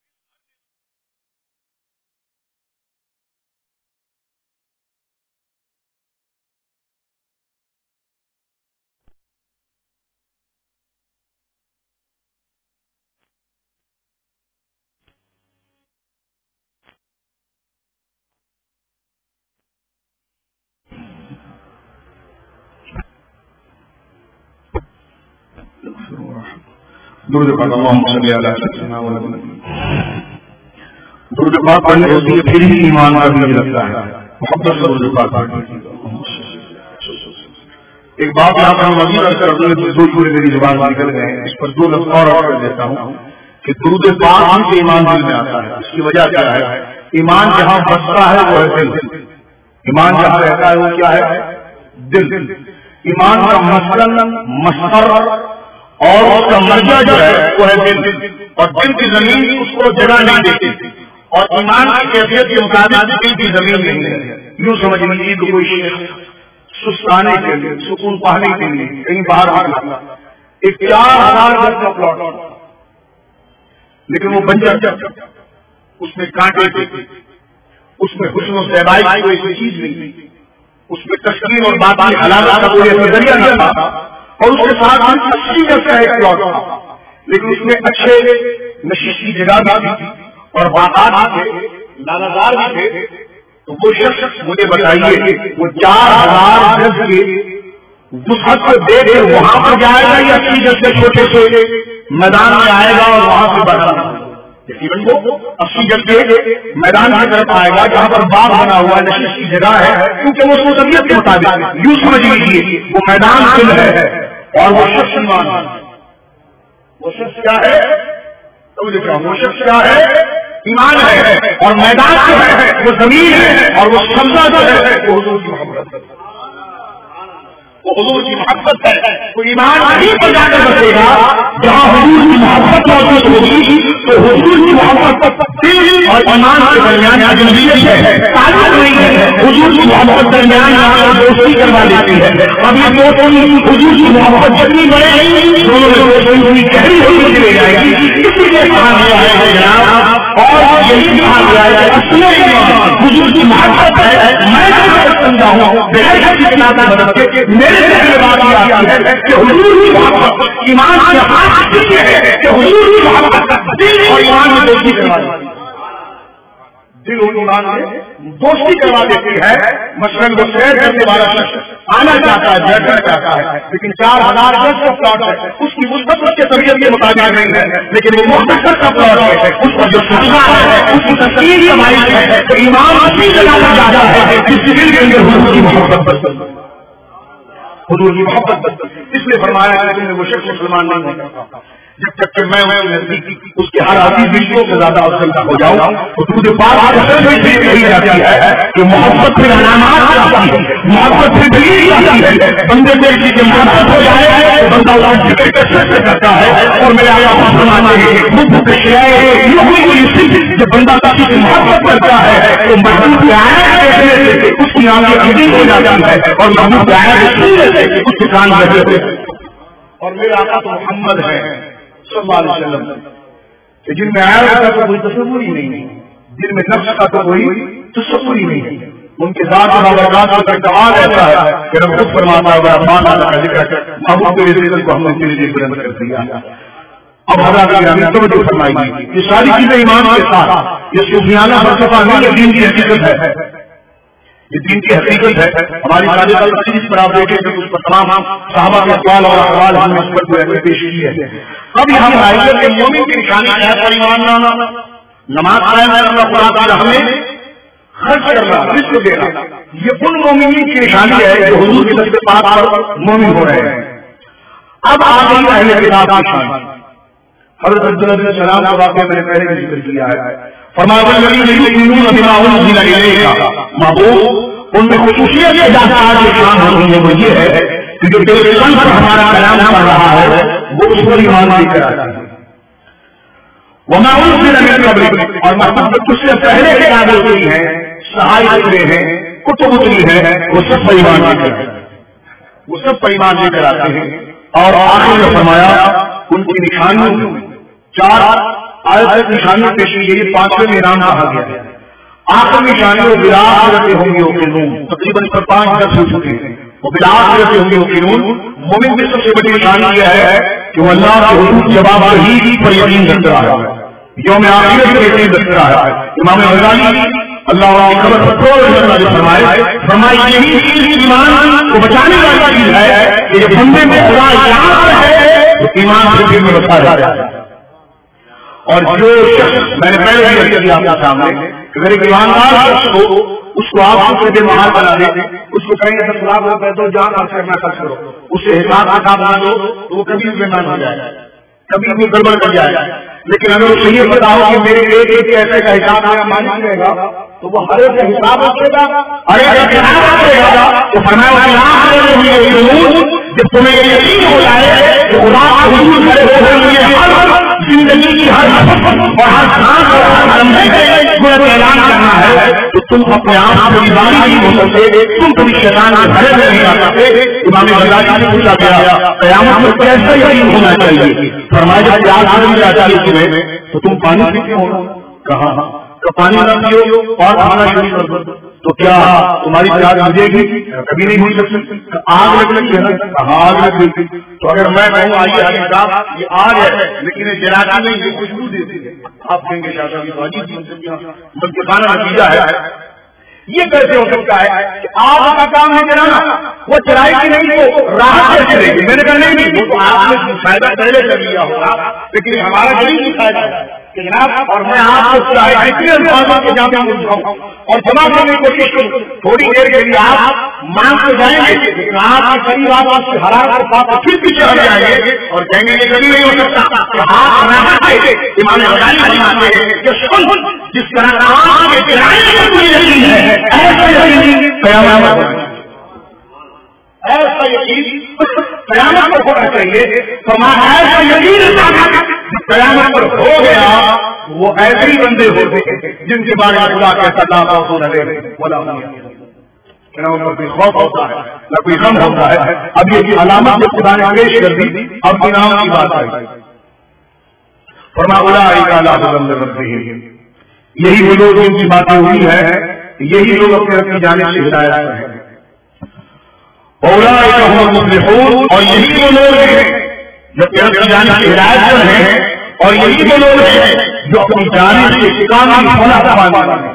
درود پاک اللہم صلی علی سیدنا محمد. درود پاک پڑھنے ہوتی ہے پھر ہی ایمان کا بھی لگتا ہے. محبت سے درود پاک پڑھنے. ایک بات یہاں پر مزید کر کر اپنے دو پورے میری زبان سے نکل گئے, اس پر دو لفظ اور کر دیتا ہوں کہ درود پاک ہم سے ایمان دل میں آتا ہے. اس کی وجہ کیا ہے؟ ایمان جہاں بستا ہے وہ ہے دل. ایمان جہاں رہتا ہے وہ کیا ہے؟ دل. ایمان کا مسکن مصدر اور اس کا مرجع جو ہے وہ ہے دل, اور دل کی زمین اس کو جگہ نہیں دیتی, اور ایمان کی کیفیت کے مطابق دل کی زمین نہیں ہے. یوں سمجھ لیجیے کہ کوئی شیخ سستانے کے لیے, سکون پانے کے لیے کہیں باہر آ رہا, ایک چار ہزار گز کا پلاٹ, لیکن وہ بنجر, اس میں کانٹے تھے, اس میں حسن و صحبائی کی کوئی چیز نہیں, اس میں تشکیل اور بات کی حلالت کا کوئی نظریہ نہ تھا, اور اس کے ساتھ اسی گز کا ایک پلاٹ تھا, لیکن اس میں اچھے نشیشی جگہ بھی تھی اور باغات بھی تھے, لالادار بھی تھے. تو وہ شخص مجھے بتائیے وہ چار ہزار گز کی وسعت کو دے کے وہاں پر جائے گا یا اسی گز کے چھوٹے سے میدان میں آئے گا اور وہاں سے بڑھا یقیناً وہ اسی گز کے میدان کی طرف آئے گا جہاں پر باغ بنا ہوا ہے, نشیش کی جگہ ہے, کیونکہ وہ اس کو طبیعت کے مطابق یوں سمجھ لیجیے وہ میدان دل ہے اور وہ شخص ایمان ہے. وہ شخص کیا ہے؟ وہ شخص کیا ہے؟ ایمان ہے, اور میدان جو ہے وہ زمین ہے, اور وہ سبزہ جو ہے وہ حضور کی محبت ہے. وہ حضور کی محبت ہے. وہ ایمان نہیں پر جا کر بسے گا جہاں حضور کی محبت موجود ہوگی, تو حضور کی محبت دل اور ایمان کے درمیان اجنبیت ہے, تعلق نہیں ہے. حضور کی محبت درمیان یہاں دوستی کروا دیتی ہے. اب یہ دوستی حضور کی محبت جتنی بڑھے گی دونوں میں دوستی ہوئی گہری ہوئی چلے جائے گی. اسی لیے کہا گیا ہے جناب, اور یہی کہا گیا ہے اصل ایمان حضور کی محبت ہے. میں جو سمجھا ہوں بغیر کسی اطلاع مدد کے میرے ذہن میں بات یہ آتی ہے کہ حضور کی محبت ایمان کے ہاتھ کسی ہے کہ حضور کی محبت دل اور ایمان میں دوستی کروا دیتی ہے. دل اور ایمان میں دوستی کروا دیتی ہے. مثلاً وہ سیر کرنے والا شخص آنا چاہتا ہے, بیٹھنا چاہتا ہے, لیکن چار ہزار گز کا پلاٹ ہے, اس کی مثبت اس کے طبیعت کے مطابق نہیں ہے, لیکن وہ مختصر کا پلاٹ ہے, اس پر جو سبزہ ہے اس کی تصویر کمائی ہے. تو ایمان اسی جگہ پر جاتا ہے جس دل کے اندر حضور کی محبت حضور کی محبت. اس لیے فرمایا ہے کہ وہ شخص مسلمان نہیں ہوتا جب تک کہ میں اس کے ہر آدمی بیچوں سے زیادہ افضل ہو جاؤں. تو تجھے بات کہی جاتی ہے کہ محبت پھر علامات آتی ہے, محبت پھر دلیل آتی ہے. بندے سے کسی کی محبت ہو جائے تو بندہ اس کی فکر کیسے کرتا ہے, اور میرے آقا فرماتے ہیں جب بندہ کسی کی محبت کرتا ہے تو محبوب کی آیت دیکھنے سے اس کی آنکھیں اندھی ہو جاتی ہے, اور محبوب کی آیت سننے سے اس کے کان بجے ہوتے ہیں. اور میرے آقا تو محمد ہے صلی اللہ علیہ وسلم کہ جن میں آیا کا تو کوئی تصور ہی نہیں ہے, جن میں نفس کا تو کوئی تصور ہی نہیں ہے. ان کے ذات اور برکات کا کمال ایسا ہے کہ رب خود فرماتا ہے رحمان کا ذکر محبوب کے رزق کو ہم نے تیرے لیے بلند کر دیا. اب حضرات گرامی توجہ فرمائیے, یہ ساری چیزیں ایمان کے ساتھ یہ صوفیانہ فلسفہ نہیں, یہ دین کی حقیقت ہے, یہ دین کی حقیقت ہے. ہماری سابقہ تفسیر پر آپ دیکھیں کہ اس پر تمام صحابہ کے اقوال اور احوال ہم نے اس پر جو ہے پیش کی ہے. اب ہم آئیے کہ مومن کی نشانی ہے پر ایمان لانا, نماز قائم کرنا, قرآن کی راہ میں خرچ کرنا, رزق دینا, یہ ان مومنین کی نشانی ہے جو حضور کی طرف پاک پر مومن ہو رہے ہیں. اب آ گئی اہل کتاب کی شان. حضرت عبداللہ بن سلام کا واقعہ میں نے پہلے بھی ذکر کیا ہے. فرمایا والذین یؤمنون بما انزل الیک, محبوب ان میں خصوصیت یہ جانکار کی شان ہوتی ہے وہ یہ ہے کہ جو تیرے قلب پر ہمارا کلام پڑھ رہا ہے وہ اس پر ایمان نہیں کراتا ہے. وما انزل من قبلک، اور محمد اس سے پہلے کتابیں اتری ہیں، صحائف اترے ہیں، کتب اتری ہے، وہ سب پر ایمان لے کر وہ سب پر ایمان لے کر آتے ہیں. اور آخر میں فرمایا ان کی نشانیوں چار آیت نشانیوں پیش کی گئی، پانچویں میں نام کہا گیا ہے. آخر نشانیوں بالآخرت ہوں گے یوقنون، تقریباً پر پانچ دس ہو چکے ہیں. وہ بالآخرت ہوں گے یوقنون. مومن کی سب سے بڑی نشانی یہ ہے کہ وہ اللہ کے حکم جواب وحی پر یقین رکھ رہا ہے، یوم آخرت پر یقین رکھ رہا ہے. امام غزالی اللہ کی خبر پر فرمائے فرمائے یہی چیز ایمان کو بچانے والی چیز ہے کہ جب بندے میں خدا یاد ہے تو ایمان سے دل میں بچا جاتا ہے. اور جو شخص میں نے پہلے بھی عرض کیا آپ کے سامنے، اگر ایک ایماندار شخص کو اس کو آپ سے بے محال بنا دیں، اس کو کہیں دس لاکھ روپے دو جان اور کرنا خرچ کرو، اس سے حساب کتاب بنا دو تو وہ کبھی بھی بیمان ہو جائے گا، کبھی بھی گڑبڑ کر جائے گا. لیکن اگر اسے یہ بتاؤ کہ میرے ایک ایک پیسے کا حساب میرا مالک رہے گا تو وہ ہر ایک کا حساب رکھے گا، ہر ایک کا حساب رکھے گا. تو فرمایا جب تمہیں یہ یقین ہو جائے کہ خدا کا حضور کھڑے ہوئے ہر زندگی کی ہر اور ہر سانس اور ہر لمحے میں اعلان کرنا ہے تو تم اپنے آپ کو بیماری نہیں ہو سکتے، تم کبھی شیطان کے گھر میں نہیں آ سکتے. امام غزالی سے پوچھا گیا قیامت میں کیسا یقین ہونا چاہیے؟ فرمایا جب پیاس لگی جاتی ہے تمہیں تو تم پانی پیتے ہو، کہا تو پانی نہ پیو اور کھانا شروع کر دو تو کیا تمہاری پیاس بجھے گی؟ کبھی نہیں ہو سکتی. آگ لگنے کی ہے نا، آگ لگ گئی. تو اگر میں کہوں آئیے حاجی صاحب یہ آگ ہے لیکن یہ جلاتی نہیں، یہ خوشبو دیتی ہے، آپ کہیں گے منطقانہ نتیجہ ہے. یہ کیسے ہو سکتا ہے کہ آگ کا کام ہے جلانا، وہ چلائے گی نہیں تو راحت کیسے دے گی؟ میں نے کہا نہیں نہیں وہ تو آپ نے فائدہ پہلے کر لیا ہوگا، لیکن ہمارا غریب بھی فائدہ ہے کہ جناب. اور میں آپ کو چاہے اتنے الفاظوں کے جامع بجھاؤں اور جمع کرنے کی کوشش کروں، تھوڑی دیر کے لیے آپ مان تو جائیں گے لیکن آپ کے قریب آپ آپ سے ہرا کر ساتھ پھر پیچھے ہٹ جائیں گے اور کہیں گے یہ کبھی نہیں ہو سکتا کہ آپ راحت دے. امام غزالی فرماتے ہیں کہ سن جس طرح آگ کے جلانے میں کوئی یقین ہے ایسا یقین قیامت ایسا یقین قیامت پر ہونا چاہیے. فرمایا ایسا یقین قیامت پر ہو گیا وہ ایسے ہی بندے ہوتے ہیں جن کے بارے میں اللہ کہتا اللہ کو نہ دے بولا نہ کوئی خوف ہوتا ہے نہ کوئی غم ہوتا ہے. اب یہ علامت جو خدا نے پیش کر دی اب انعام کی بات آئی. فرمایا اولئک علی ھدی ربہم، یہی وہ لوگ جن کی باتیں ہوئی ہے، یہی لوگ اپنے رب کی جانب سے ہدایت پر ہیں. اولئک ھم المفلحون، اور یہی وہ لوگ ہیں جو اپنے رب کی جانب سے ہدایت پر ہیں، اور یہی وہ لوگ ہیں جو اپنی جانب سے کامل فلاح پانے ہیں.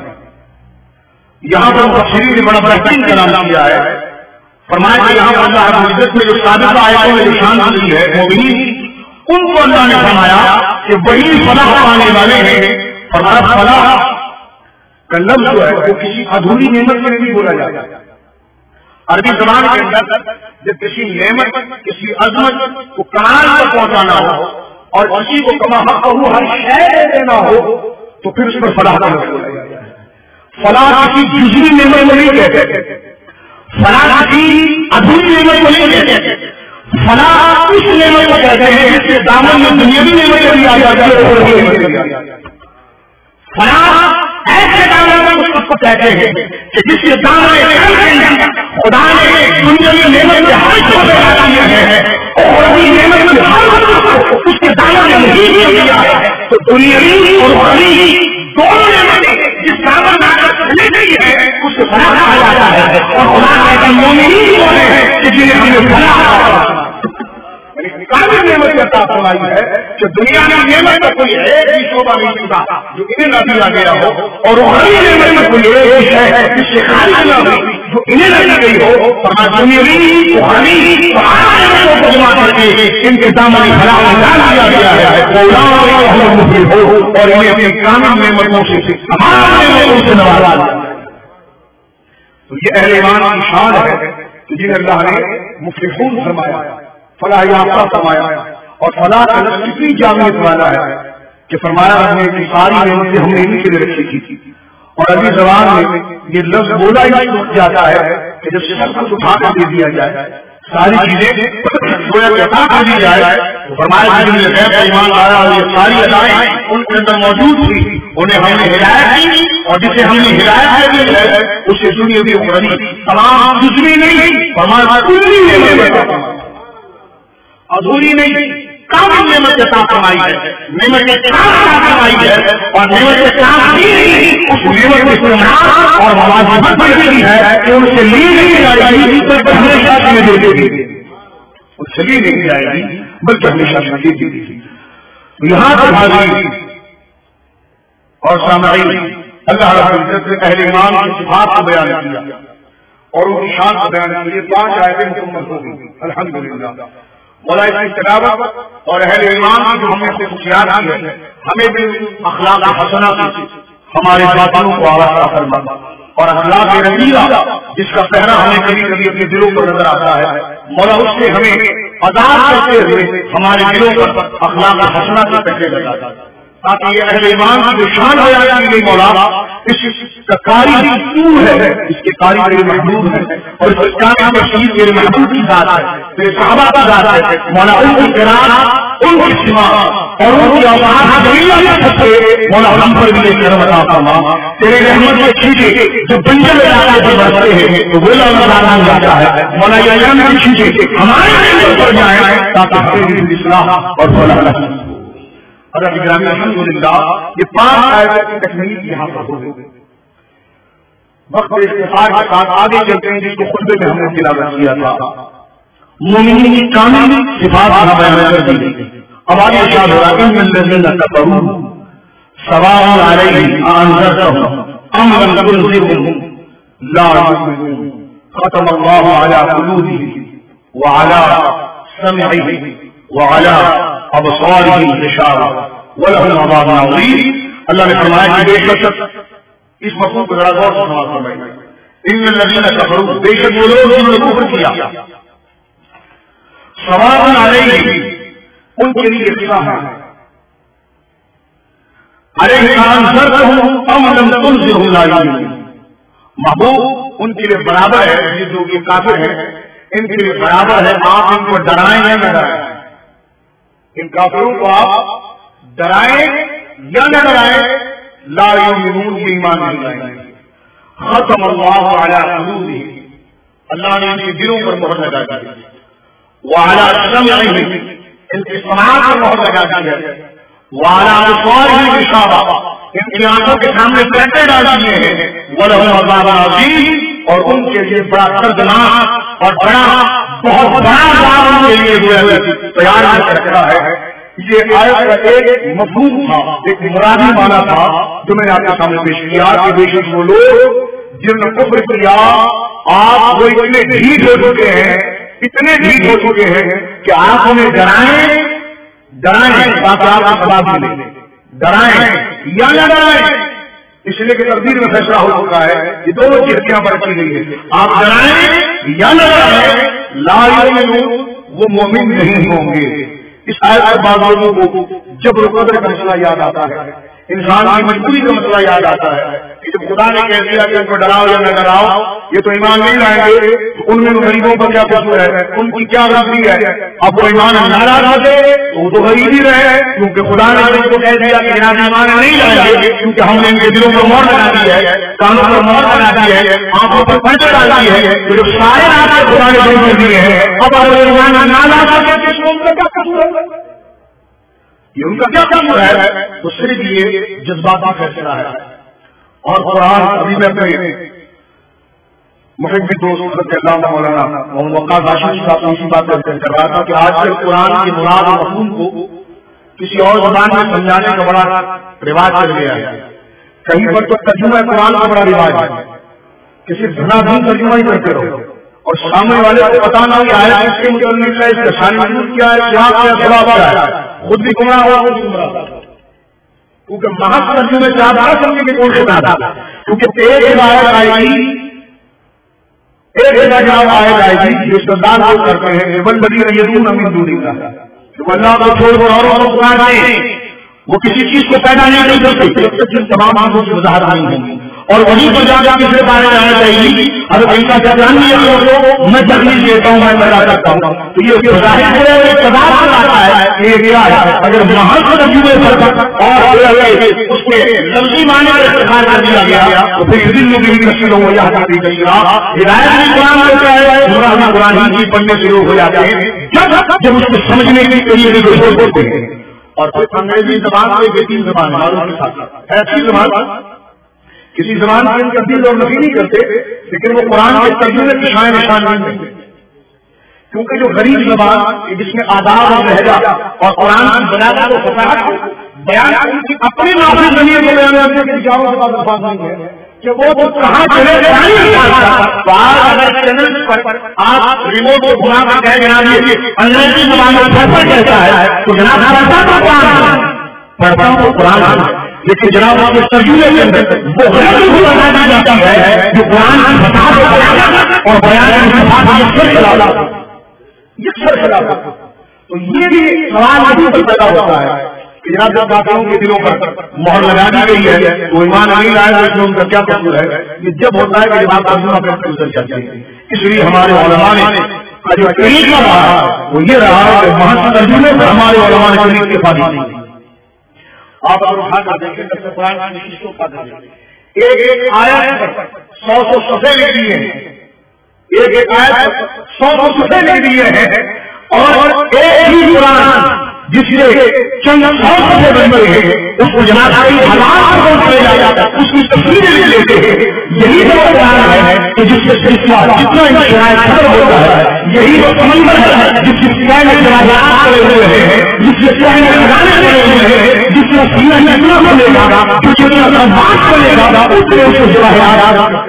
یہاں پر مفسرین نے بڑا بہترین کلام کیا ہے. فرمایا کہ یہاں پر اللہ رب العزت نے جو سابقہ آیاتوں میں نشان دی ہے مومنین ان کو اللہ نے فرمایا کہ وہی فلاح پانے والے ہیں. فرمایا فلاح کا لفظ جو ہے وہ کسی ادھوری نعمت میں نہیں بولا جاتا. عربی زبان کے اندر جب کسی نعمت کسی عظمت کو کمال پر پہنچانا ہو اور کسی کو کما حق ہو ہر شے دینا ہو تو پھر اس پر فلاح کا لفظ بولا جاتا ہے. فلاح کسی جزوی نعمت کو نہیں کہتے، فلاح کسی ادھوری نعمت کو نہیں کہتے، فلاح اس نعمت کو کہتے ہیں جس کے دامن میں دنیاوی نعمتیں بھی آ جاتی ہے. فلاح ایسے دامن میں اس کو کہتے ہیں کہ جس کے دامن خدا نے دنیاوی نعمت کے ہر شعبے لگا دیا ہے اور وہی نعمت کے ہر اس کے دامن میں نہیں دیا ہے. تو دنیاوی اور روحانی دونوں نعمتیں جس دامن میں آ کر چلی گئی ہے اس کو فلاح کہا جاتا ہے. اور خدا کہتا ہے مومنین وہ ہیں کہ جنہیں ہم نے فلاح کہا. کامل نعمت کا تعلق فرمائی ہے کہ دنیا میں نعمت کا کوئی ایک بھی شعبہ نہیں ہوتا جو انہیں نہ دیا گیا ہو اور روحانی نعمت میں کوئی ایک ہے جس سے خالی نہ ہوئی جو انہیں نہ دی گئی ہو. اور دنیاوی روحانی نعمتوں کو جمع کر کے ان کے دامن فلاح میں ڈال دیا گیا ہے. اور انہیں اپنی کامل نعمتوں سے تمام نعمتوں سے نوازا دیا. تو یہ اہل ایمان کی شان ہے جنہیں اللہ نے مفلحون فرمایا، فلاح یافتہ فرمایا. اور فلاح کا لفظ کتنی جامعیت والا ہے کہ فرمایا ہم نے کہ ساری نعمتیں ہم نے انہیں کے لیے رکھی تھی. اور ابھی زبان میں یہ لفظ بولا ہی نہیں جاتا ہے کہ جب سب کچھ اٹھا کر دے دیا جائے، ساری چیزیں گویا کہ عطا کر دی جائے فرمایا جن نے غیب پر ایمان لایا اور یہ ساری ادائیں ان کے اندر موجود تھی انہیں ہم نے ہدایت دی اور جسے ہم نے ہدایت دی ہے اسے دنیا بھی اخروی تمام کچھ بھی نہیں فرمایا کلی نعمت ادھوری نہیں کامل نعمت عطا فرمائی ہے نعمت عطا فرمائی ہے اور نعمت عطا دی نہیں اس نعمت میں استعمال اور مواظبت بڑھ گئی ہے کہ ان سے لی نہیں جائے گی بلکہ ہمیشہ کے لیے دے دے گی ان سے لی نہیں جائے گی بلکہ ہمیشہ کے لیے دے دے گی یہاں پر حاضرین اور سامعین اللہ رب العزت نے اہل ایمان کی صفات کو بیان کیا اور ان کی شان کو بیان کیا پانچ آیتیں مکمل ہو گئی الحمدللہ مولا کی تلاوت اور اہل ایمان کی جو ہم نے خصوصیات کی ہے ہمیں بھی اخلاق حسنہ سے ہمارے باطنوں کو آراستہ فرما اور اخلاق رضیہ جس کا پہرا ہمیں کبھی کبھی اپنے دلوں پر نظر آتا ہے مولا اس سے ہمیں آزاد کرتے ہوئے ہمارے دلوں پر اخلاق حسنہ سے پہلے لگاتا ہے تاکہ یہ اہل ایمان کی جو شان بیان کی گئی مولا اس کا قاری تو ہے اس کے قاری میرے محبوب ہے اور اس کا تشریف میرے محبوب کی ذات ہے میرے صحابہ کی ذات ہے مولا ان کی قرار ان کی سما اور ان کی اوقات دنیا میں پھنسے مولا ہم پر بھی ایک کرم عطا فرما تیرے رحمت کے چھینٹے جو بنجر علاقے پر برستے ہیں تو وہ اللہ تعالیٰ جاتا ہے مولا یہ علم کے چھینٹے ہمارے دل پر جائیں تاکہ ہماری اصلاح اور فلاح اور ابھی گرامی الحمدللہ یہ پانچ آیتوں کی تکمیل یہاں پر ہو گئی وقت اختصار کے ساتھ آگے چلتے ہیں جس کو خطبے میں ہم نے تلاوت کیا تھا مومنین کی کامل صفات یہاں بیان کر دی گئی اب آگے ارشاد ہو رہا ہے ان الذین کفروا سواء علیہم انذرتهم ام لم تنذرهم لا یؤمنون ختم اللہ علی قلوبهم وعلی سمعهم وعلی ابصارهم غشاوہ ولهم عذاب عظیم اللہ نے فرمایا کہ بے شک اس مفہوم کو ذرا غور سے سماعت فرمائیے ان الذین کفروا بے شک وہ لوگ جنہوں نے کفر کیا سواء علیہم ان کے لیے یکساں ہے علیہم انذرتهم ام لم تنذرهم لا یؤمنون محبوب ان کے لیے برابر ہے جو یہ کافر ہیں ان کے لیے برابر ہے آپ ان کو ڈرائیں یا نہ ڈرائیں ان کافروں کو آپ ڈرائیں یا نہ ڈرائیں لا یؤمنون کی ایمان نہیں لائیں ختم اللہ علی قلوبہم اللہ نے ان کے دلوں پر مہر لگا دی وعلی سمعہم ان کی سماعت پر مہر لگا دی ہے وعلی ابصارہم غشاوہ ان کی آنکھوں کے سامنے پردے ڈال دیے ہیں ولہم عذاب عظیم اور ان کے لیے بڑا دردناک اور بڑا بہت بڑا عذاب ان کے لیے جو ہے تیار کر رکھا ہے یہ آیت کا ایک مفہوم تھا ایک مرادی معنی تھا جو میں نے آپ کے سامنے پیش کیا کہ بے شک وہ لوگ جن نے کفر کیا آپ وہ اتنے ڈھیٹ ہو چکے ہیں اتنے ڈھیٹ ہو چکے ہیں کہ آپ انہیں ڈرائیں ڈرائیں تاکہ آپ کا سواب ملے ڈرائیں یا نہ ڈرائیں اس لیے کہ تقدیر میں فیصلہ ہو چکا ہے یہ دونوں چیز یہاں پر کی گئی ہے آپ ڈرائیں یا نہ ڈرائیں لا یؤمنون وہ مومن نہیں ہوں گے اس آیت کے بعد لوگوں کو جبر و قدر کا مسئلہ یاد آتا ہے انسان کی مجبوری کا مسئلہ یاد آتا ہے کہ جب خدا نے کہہ دیا کہ ان کو ڈراؤ یا نہ ڈراؤ یہ تو ایمان نہیں لائیں گے ان میں غریبوں کا کیا قصور ہے ان کی کیا غلطی ہے اب وہ ایمان ناراض ہو گئے تو وہ تو غریب ہی رہے کیونکہ خدا نے ان کو کہہ دیا کہ جناب ایمان نہیں لائیں گے کیونکہ ہم نے ان کے دلوں پر مہر لگا دی ہے کانوں پر مہر لگا دی ہے آنکھوں پر پردے ڈال دی ہے جو سارے آپ کے خدا نے بند کر دیے ہیں اب اگر ایمان ناراض ہو گئے تو ان کا کیا قصور ہے یہ ان کا کیا قصور ہے وہ صرف یہ جذبات کا فیصلہ ہے اور قرآن ابھی میں اپنے محبی دوست رضی اللہ مولانا محمد وقاص ہاشمی صاحب اسی بات کر رہا تھا کہ آج کل قرآن کی مراد و مفہوم کو کسی اور زبان میں سمجھانے کا بڑا رواج چل گیا ہے کہیں پر تو ترجمہ قرآن کا بڑا رواج ہے کسی دھنا دھن ترجمہ ہی کرتے رہو اور سامنے والے کو بتانا کہ آیا اس کے متعلق ہے اس کا شان محمود کیا ہے کیا کیا سواب کیا ہے خود بھی گمراہ ہوا خود گمراہ کیونکہ محض ترجمے سے آپ نہ سمجھیں کہ کون سے بتا کیونکہ ایک روایت آئے گی ایک جگہ آئے گی جو استدلال لوگ کرتے ہیں بل بڑی یدون من دون اللہ تو اللہ کو چھوڑ کر اوروں کو پکارتے ہیں وہ کسی چیز کو پیدا نہیں کر سکتے جب تک تمام آنکھوں کی وضاحت نہیں ہوگی اور وہیں پر جا کر کسی بارے جانا چاہیے اگر ان کا جان لیا میں تکلیف دیتا ہوں میں پیدا کرتا ہوں تو یہ ظاہر ہے ہے یہ کیا ہے. اگر وہاں سے ترجمے پر اور اس کے لفظی معنی کا استعمال کر دیا گیا تو پھر دل میں بھی کثیر ہو جاتا ہے. ہدایت بھی قرآن ہوتا ہے, قرآن قرآن کی پڑھنے شروع ہو جاتے ہیں جب جب اس کو سمجھنے کے لیے کوئی ہوتے ہیں. اور پھر انگریزی زبان سے بے تین زبان ایسی زبان کسی زبان سے تبدیل اور نفی نہیں کرتے, لیکن وہ قرآن کے ترجمے کی شاید نشان نہیں کرتے, کیونکہ جو غریب زبان جس میں آداب اور لہجہ اور قرآن کی بلاغت و فصاحت بیان اپنے نافذ ذریعے کو بیان کرنے کے جاؤ کے بعد الفاظ نہیں ہے کہ وہ تو کہاں چلے اگر چینل پر آپ ریموٹ کو گھما کر کہہ جناب یہ انگریزی زبان میں فیصلہ کہتا ہے تو جناب پڑھتا تو قرآن پڑھتا ہوں تو قرآن, لیکن جناب آپ کے ترجمے کے اندر وہ غلط بتا دی جاتی ہے جو قرآن کی فصاحت و بلاغت اور بیان کی فصاحت یکسر خلاف یکسر خلاف. تو یہ بھی سوال نہیں پیدا ہوتا ہے کہ جناب جب باتوں کے دلوں پر مہر لگا دی گئی ہے تو ایمان نہیں لائے تو اس میں ان کا کیا قصور ہے. یہ جب ہوتا ہے کہ جب آپ ترجمہ کرتے اتر جاتے ہیں. اس لیے ہمارے علماء نے جو طریقہ رہا وہ یہ رہا کہ وہاں سے ترجمے پر ہمارے علماء نے کوئی اتفاق نہیں. آپ اگر اٹھا کر دیکھیں تو قرآن کی نشستوں کا ایک ایک آیت پر سو سو صفحے لکھ دیے ہیں, ایک ایک آیت سو سو صفحے لکھ دیے ہیں, اور ایک ہی قرآن جس سے چند سو صفحے بن گئے ہیں اس کو جناب ہزار کو چلے جاتا ہے, اس کی تصویریں لکھ لیتے ہیں. یہی وہ قرآن ہے کہ جس سے جتنا ختم ہوتا ہے, یہی وہ سمندر ہے جس سے پڑے ہوئے ہیں, جس سے گانے پڑے ہوئے ہیں, جس میں سینا جتنا بنے گا جو جتنا بات بنے گا اتنے اس کو جواہرات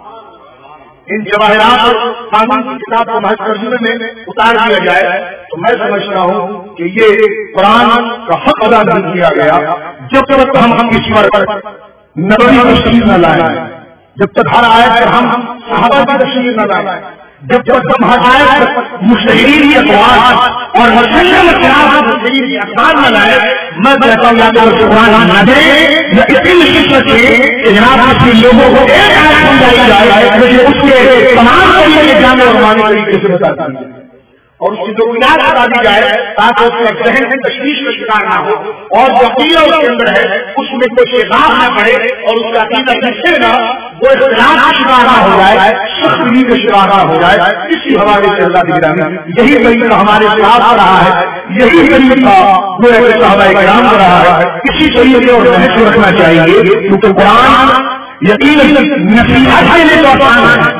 ان جواہرات اور قانون کی کتاب کو محض ترجمے میں اتار دیا جائے تو میں سمجھتا ہوں کہ یہ قرآن کا حق ادا نہیں کیا گیا جب تک ہم ہم اس پر نبوی تشریح نہ لائیں, جب تک ہر آیت پر ہم صحابہ کی تشریح نہ لائیں, جب تک ہم ہر آیت پر مجتہدین کی اقوال اور مسلم خلاف مجتہدین کی اقوال نہ لائیں. میں کہتا ہوں یا تو قرآن نہ دے یا اتنی شدت سے کہ جناب کسی لوگوں کو ایک آیت سمجھائی جائے لیکن اس کے تمام طریقے جامع اور معنی طریقے سے بتاتا ہے اور اس کی جو بنیاد بتا دی جائے تاکہ اس کا ذہن سے تشویش کا شکار نہ ہو اور جو عقیدہ اس کے اندر ہے اس میں کوئی شگاف نہ پڑے اور اس کا عقیدہ جسے نہ وہ اختلاف کا شکار نہ ہو جائے, سختی کا شکار نہ ہو جائے. اسی حوالے سے اللہ کی گرامی یہی طریقہ ہمارے ساتھ رہا ہے, یہی طریقہ وہ صحابہ کرام کا رہا ہے. اسی طریقے اور ذہن کو رکھنا چاہیے کیونکہ قرآن یقیناً نصیحت کے لیے تو آسان ہے.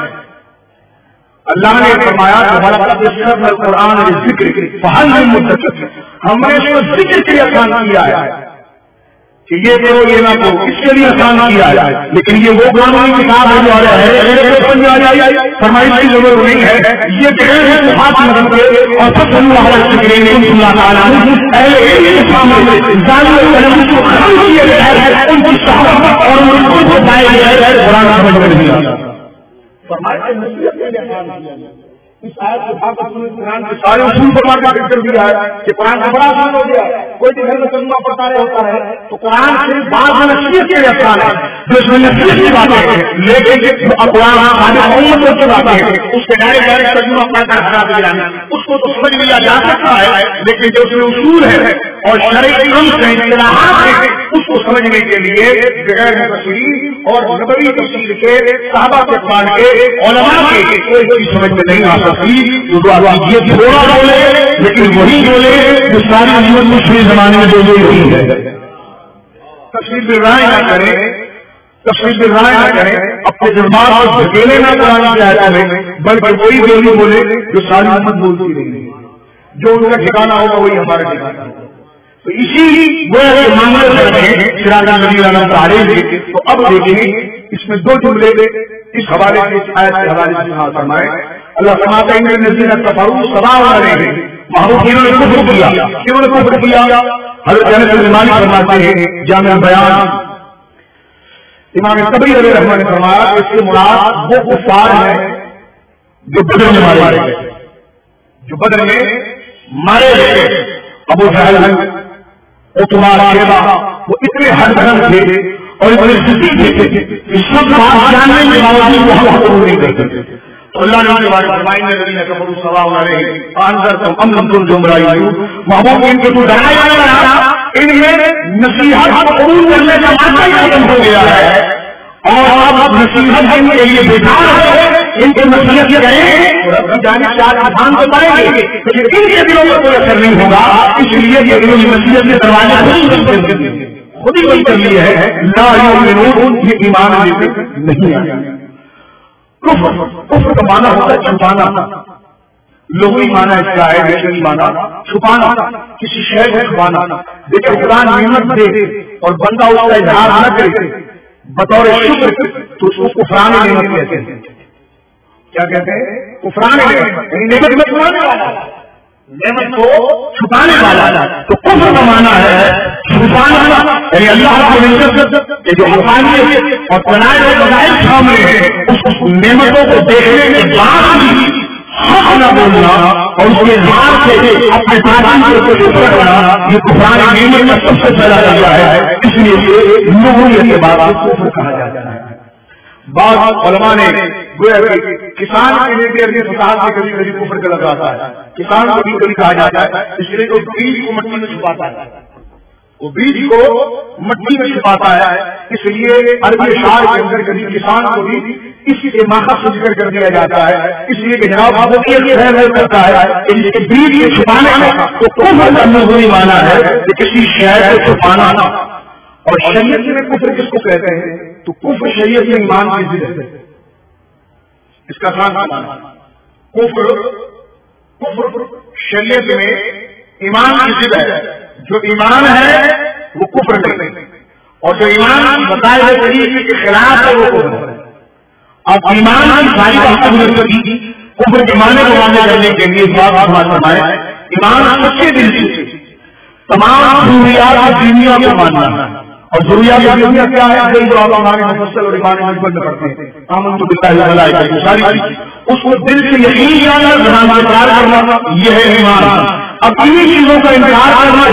اللہ نے فرمایا قرآن ذکر فہل من مدکر, ہم نے اس کو ذکر کے لیے آسان کیا ہے کہ یہ کرو یہ نہ کرو, اس کے لیے آسان کیا ہے. لیکن یہ وہ قانونی کتاب ہے جو آ رہا ہے فرمائش کی ضرورت نہیں ہے. یہ بغیر ہے ہاتھ مدد کے اور سب اللہ اللہ تعالیٰ کو ختم کیے گئے ہیں ان کی صحابت اور ان کو پائے گئے ہیں قرآن سمجھ میں نہیں آتا. اس آیت کے بعد قرآن کے سارے اصول پر مارکا کر دیا ہے کہ قرآن کا بڑا آسان ہو گیا. کوئی بھی گھر میں ترجمہ پڑھتا رہا ہوتا ہے تو قرآن سے بعض میں نصیحت کے افراد ہے جو اس میں نصیحت کی باتیں ہیں, لیکن قرآن کی باتیں ہیں اس کے ڈائریکٹ ڈائریکٹ ترجمہ پڑھ کر ہٹا دیا اس کو تو سمجھ لیا جا سکتا ہے, لیکن جو اس میں اصول ہے اور شرعی امر ہیں اصطلاحات ہیں اس کو سمجھنے کے لیے بغیر تفسیر اور نبوی تفسیر کے صحابہ کے بعد کے علماء کے کوئی چیز سمجھ میں نہیں آ سکتی. یہ تھوڑا بولے لیکن وہی بولے جو ساری جیون مشکل زمانے میں جو ہوئی ہے. تفسیر پہ رائے نہ کریں, تفسیر پہ رائے نہ کریں, اپنے جذبات اور دھکیلے نہ قرآن کی آیتوں میں, بلکہ وہی بولی بولے جو ساری امت بولتی رہی ہے. جو ان کا ٹھکانا ہوگا وہی ہمارا ٹھکانا ہوگا. تو اسی وہ معاملے سے رکھیں سراج نبی عالم تعریف. تو اب دیکھیں اس میں دو جملے اس حوالے سے اس آیت کے حوالے سے فرمائے. اللہ فرماتا ہے ان الذین کفروا سواء علیہم محبوب انہوں نے کفر کیا, انہوں نے کفر کیا. حضرت انس بن مالک فرماتے ہیں جامع بیان امام طبری علیہ رحمۃ نے فرمایا اس سے مراد وہ کفار ہیں جو بدر میں مارے گئے, جو بدر میں مارے گئے. ابو جہل عتبہ شیبہ وہ اتنے ہر دھرم تھے اور اتنے ضدی تھے اس وقت بات جاننے کے باوجود وہ ہم قبول نہیں کرتے. اللہ نے ان کے بارے میں فرمایا ان الذین کفروا سواء علیہم انذرتم ام لم تنذرهم لا یؤمنون. محبوب ان کو تو ڈرایا جا رہا ان میں نصیحت قبول کرنے کا معنی ہی ختم ہو گیا ہے اور اب نصیحت کے لیے بیدار ہے. ان کو نصیحت کریں رب کی جانب سے آسان تو پائیں گے لیکن ان کے دلوں پر کوئی اثر نہیں ہوگا. اس لیے کہ انہوں نے نصیحت کے دروازے خود ہی بند کر لیے ہے. لا یؤمنون یہ ایمان لے نہیں آیا. کفر کفر کا معنی ہوتا ہے چھپانا. لغوی معنی اس کا ہے لغوی معنی چھپانا کسی شے کو چھپانا. دیکھیں خدا نعمت دے اور بندہ اس کا اظہار نہ کرے بطور شکر تو اس کو کفران نعمت کہتے ہیں. کیا کہتے ہیں؟ کفران نعمت. نعمت میں چھپانے والا نعمت کو چھپانے والا. تو کفر کا معنی ہے چھپانا یعنی اللہ کو نعمت جو حقانیت اور بنائے ہوئے بنائے سامنے ہے اس نعمتوں کو دیکھنے کے بعد بھی حق نہ بولنا اور اس کے اظہار سے اپنے تعلیم کو شکر کرنا یہ کفران نعمت کا سب سے پہلا درجہ ہے. اس لیے لغویت کے بعد کفر کہا جاتا ہے. بعض علماء نے گویا کہ کسان کے لیے اپنے فساد سے کبھی کبھی کفر کا لگاتا ہے. کسان کو بھی کبھی کہا جاتا ہے اس لیے وہ بیج کو مٹی میں چھپاتا ہے وہ بیج کو مٹی میں چھپاتا ہے. اس لیے عربی اشعار کے اندر کبھی کسان کو بھی اسی کے ماخذ سے ذکر کر دیا جاتا ہے. اس لیے کہ جناب آپ کو کرتا ہے کہ جس کے بیج کو چھپانے کا تو کفر کا لغوی معنی ہے کہ کسی شے کو چھپانا. اور شریعت میں کفر کس کو کہتے ہیں تو کفر شریعت میں ایمان کی ضد ہے. اس کا خاص معنی کفر کفر شریعت میں ایمان کی ضد ہے. جو ایمان ہے وہ کفر نہیں اور جو ایمان بتائے ہوئے طریقے کے خلاف ہے وہ کفر ہے. اب ایمان کی ساری باتیں کی کفر کے معنی کو واضح کرنے کے لیے اس بات کو فرمایا ایمان سچے دل سے تمام ضروریات دنیا کو ماننا ہے. اور ضروریات دنیا کیا ہے جو آپ ہمارے مفصل اور ایمان مجمل میں پڑھتے ہیں آمنت باللہ والملائکۃ ساری اس کو دل سے یقین جانا زبان سے اقرار کرنا یہ ہے ایمان. اب انہیں چیزوں کا انکار کرنا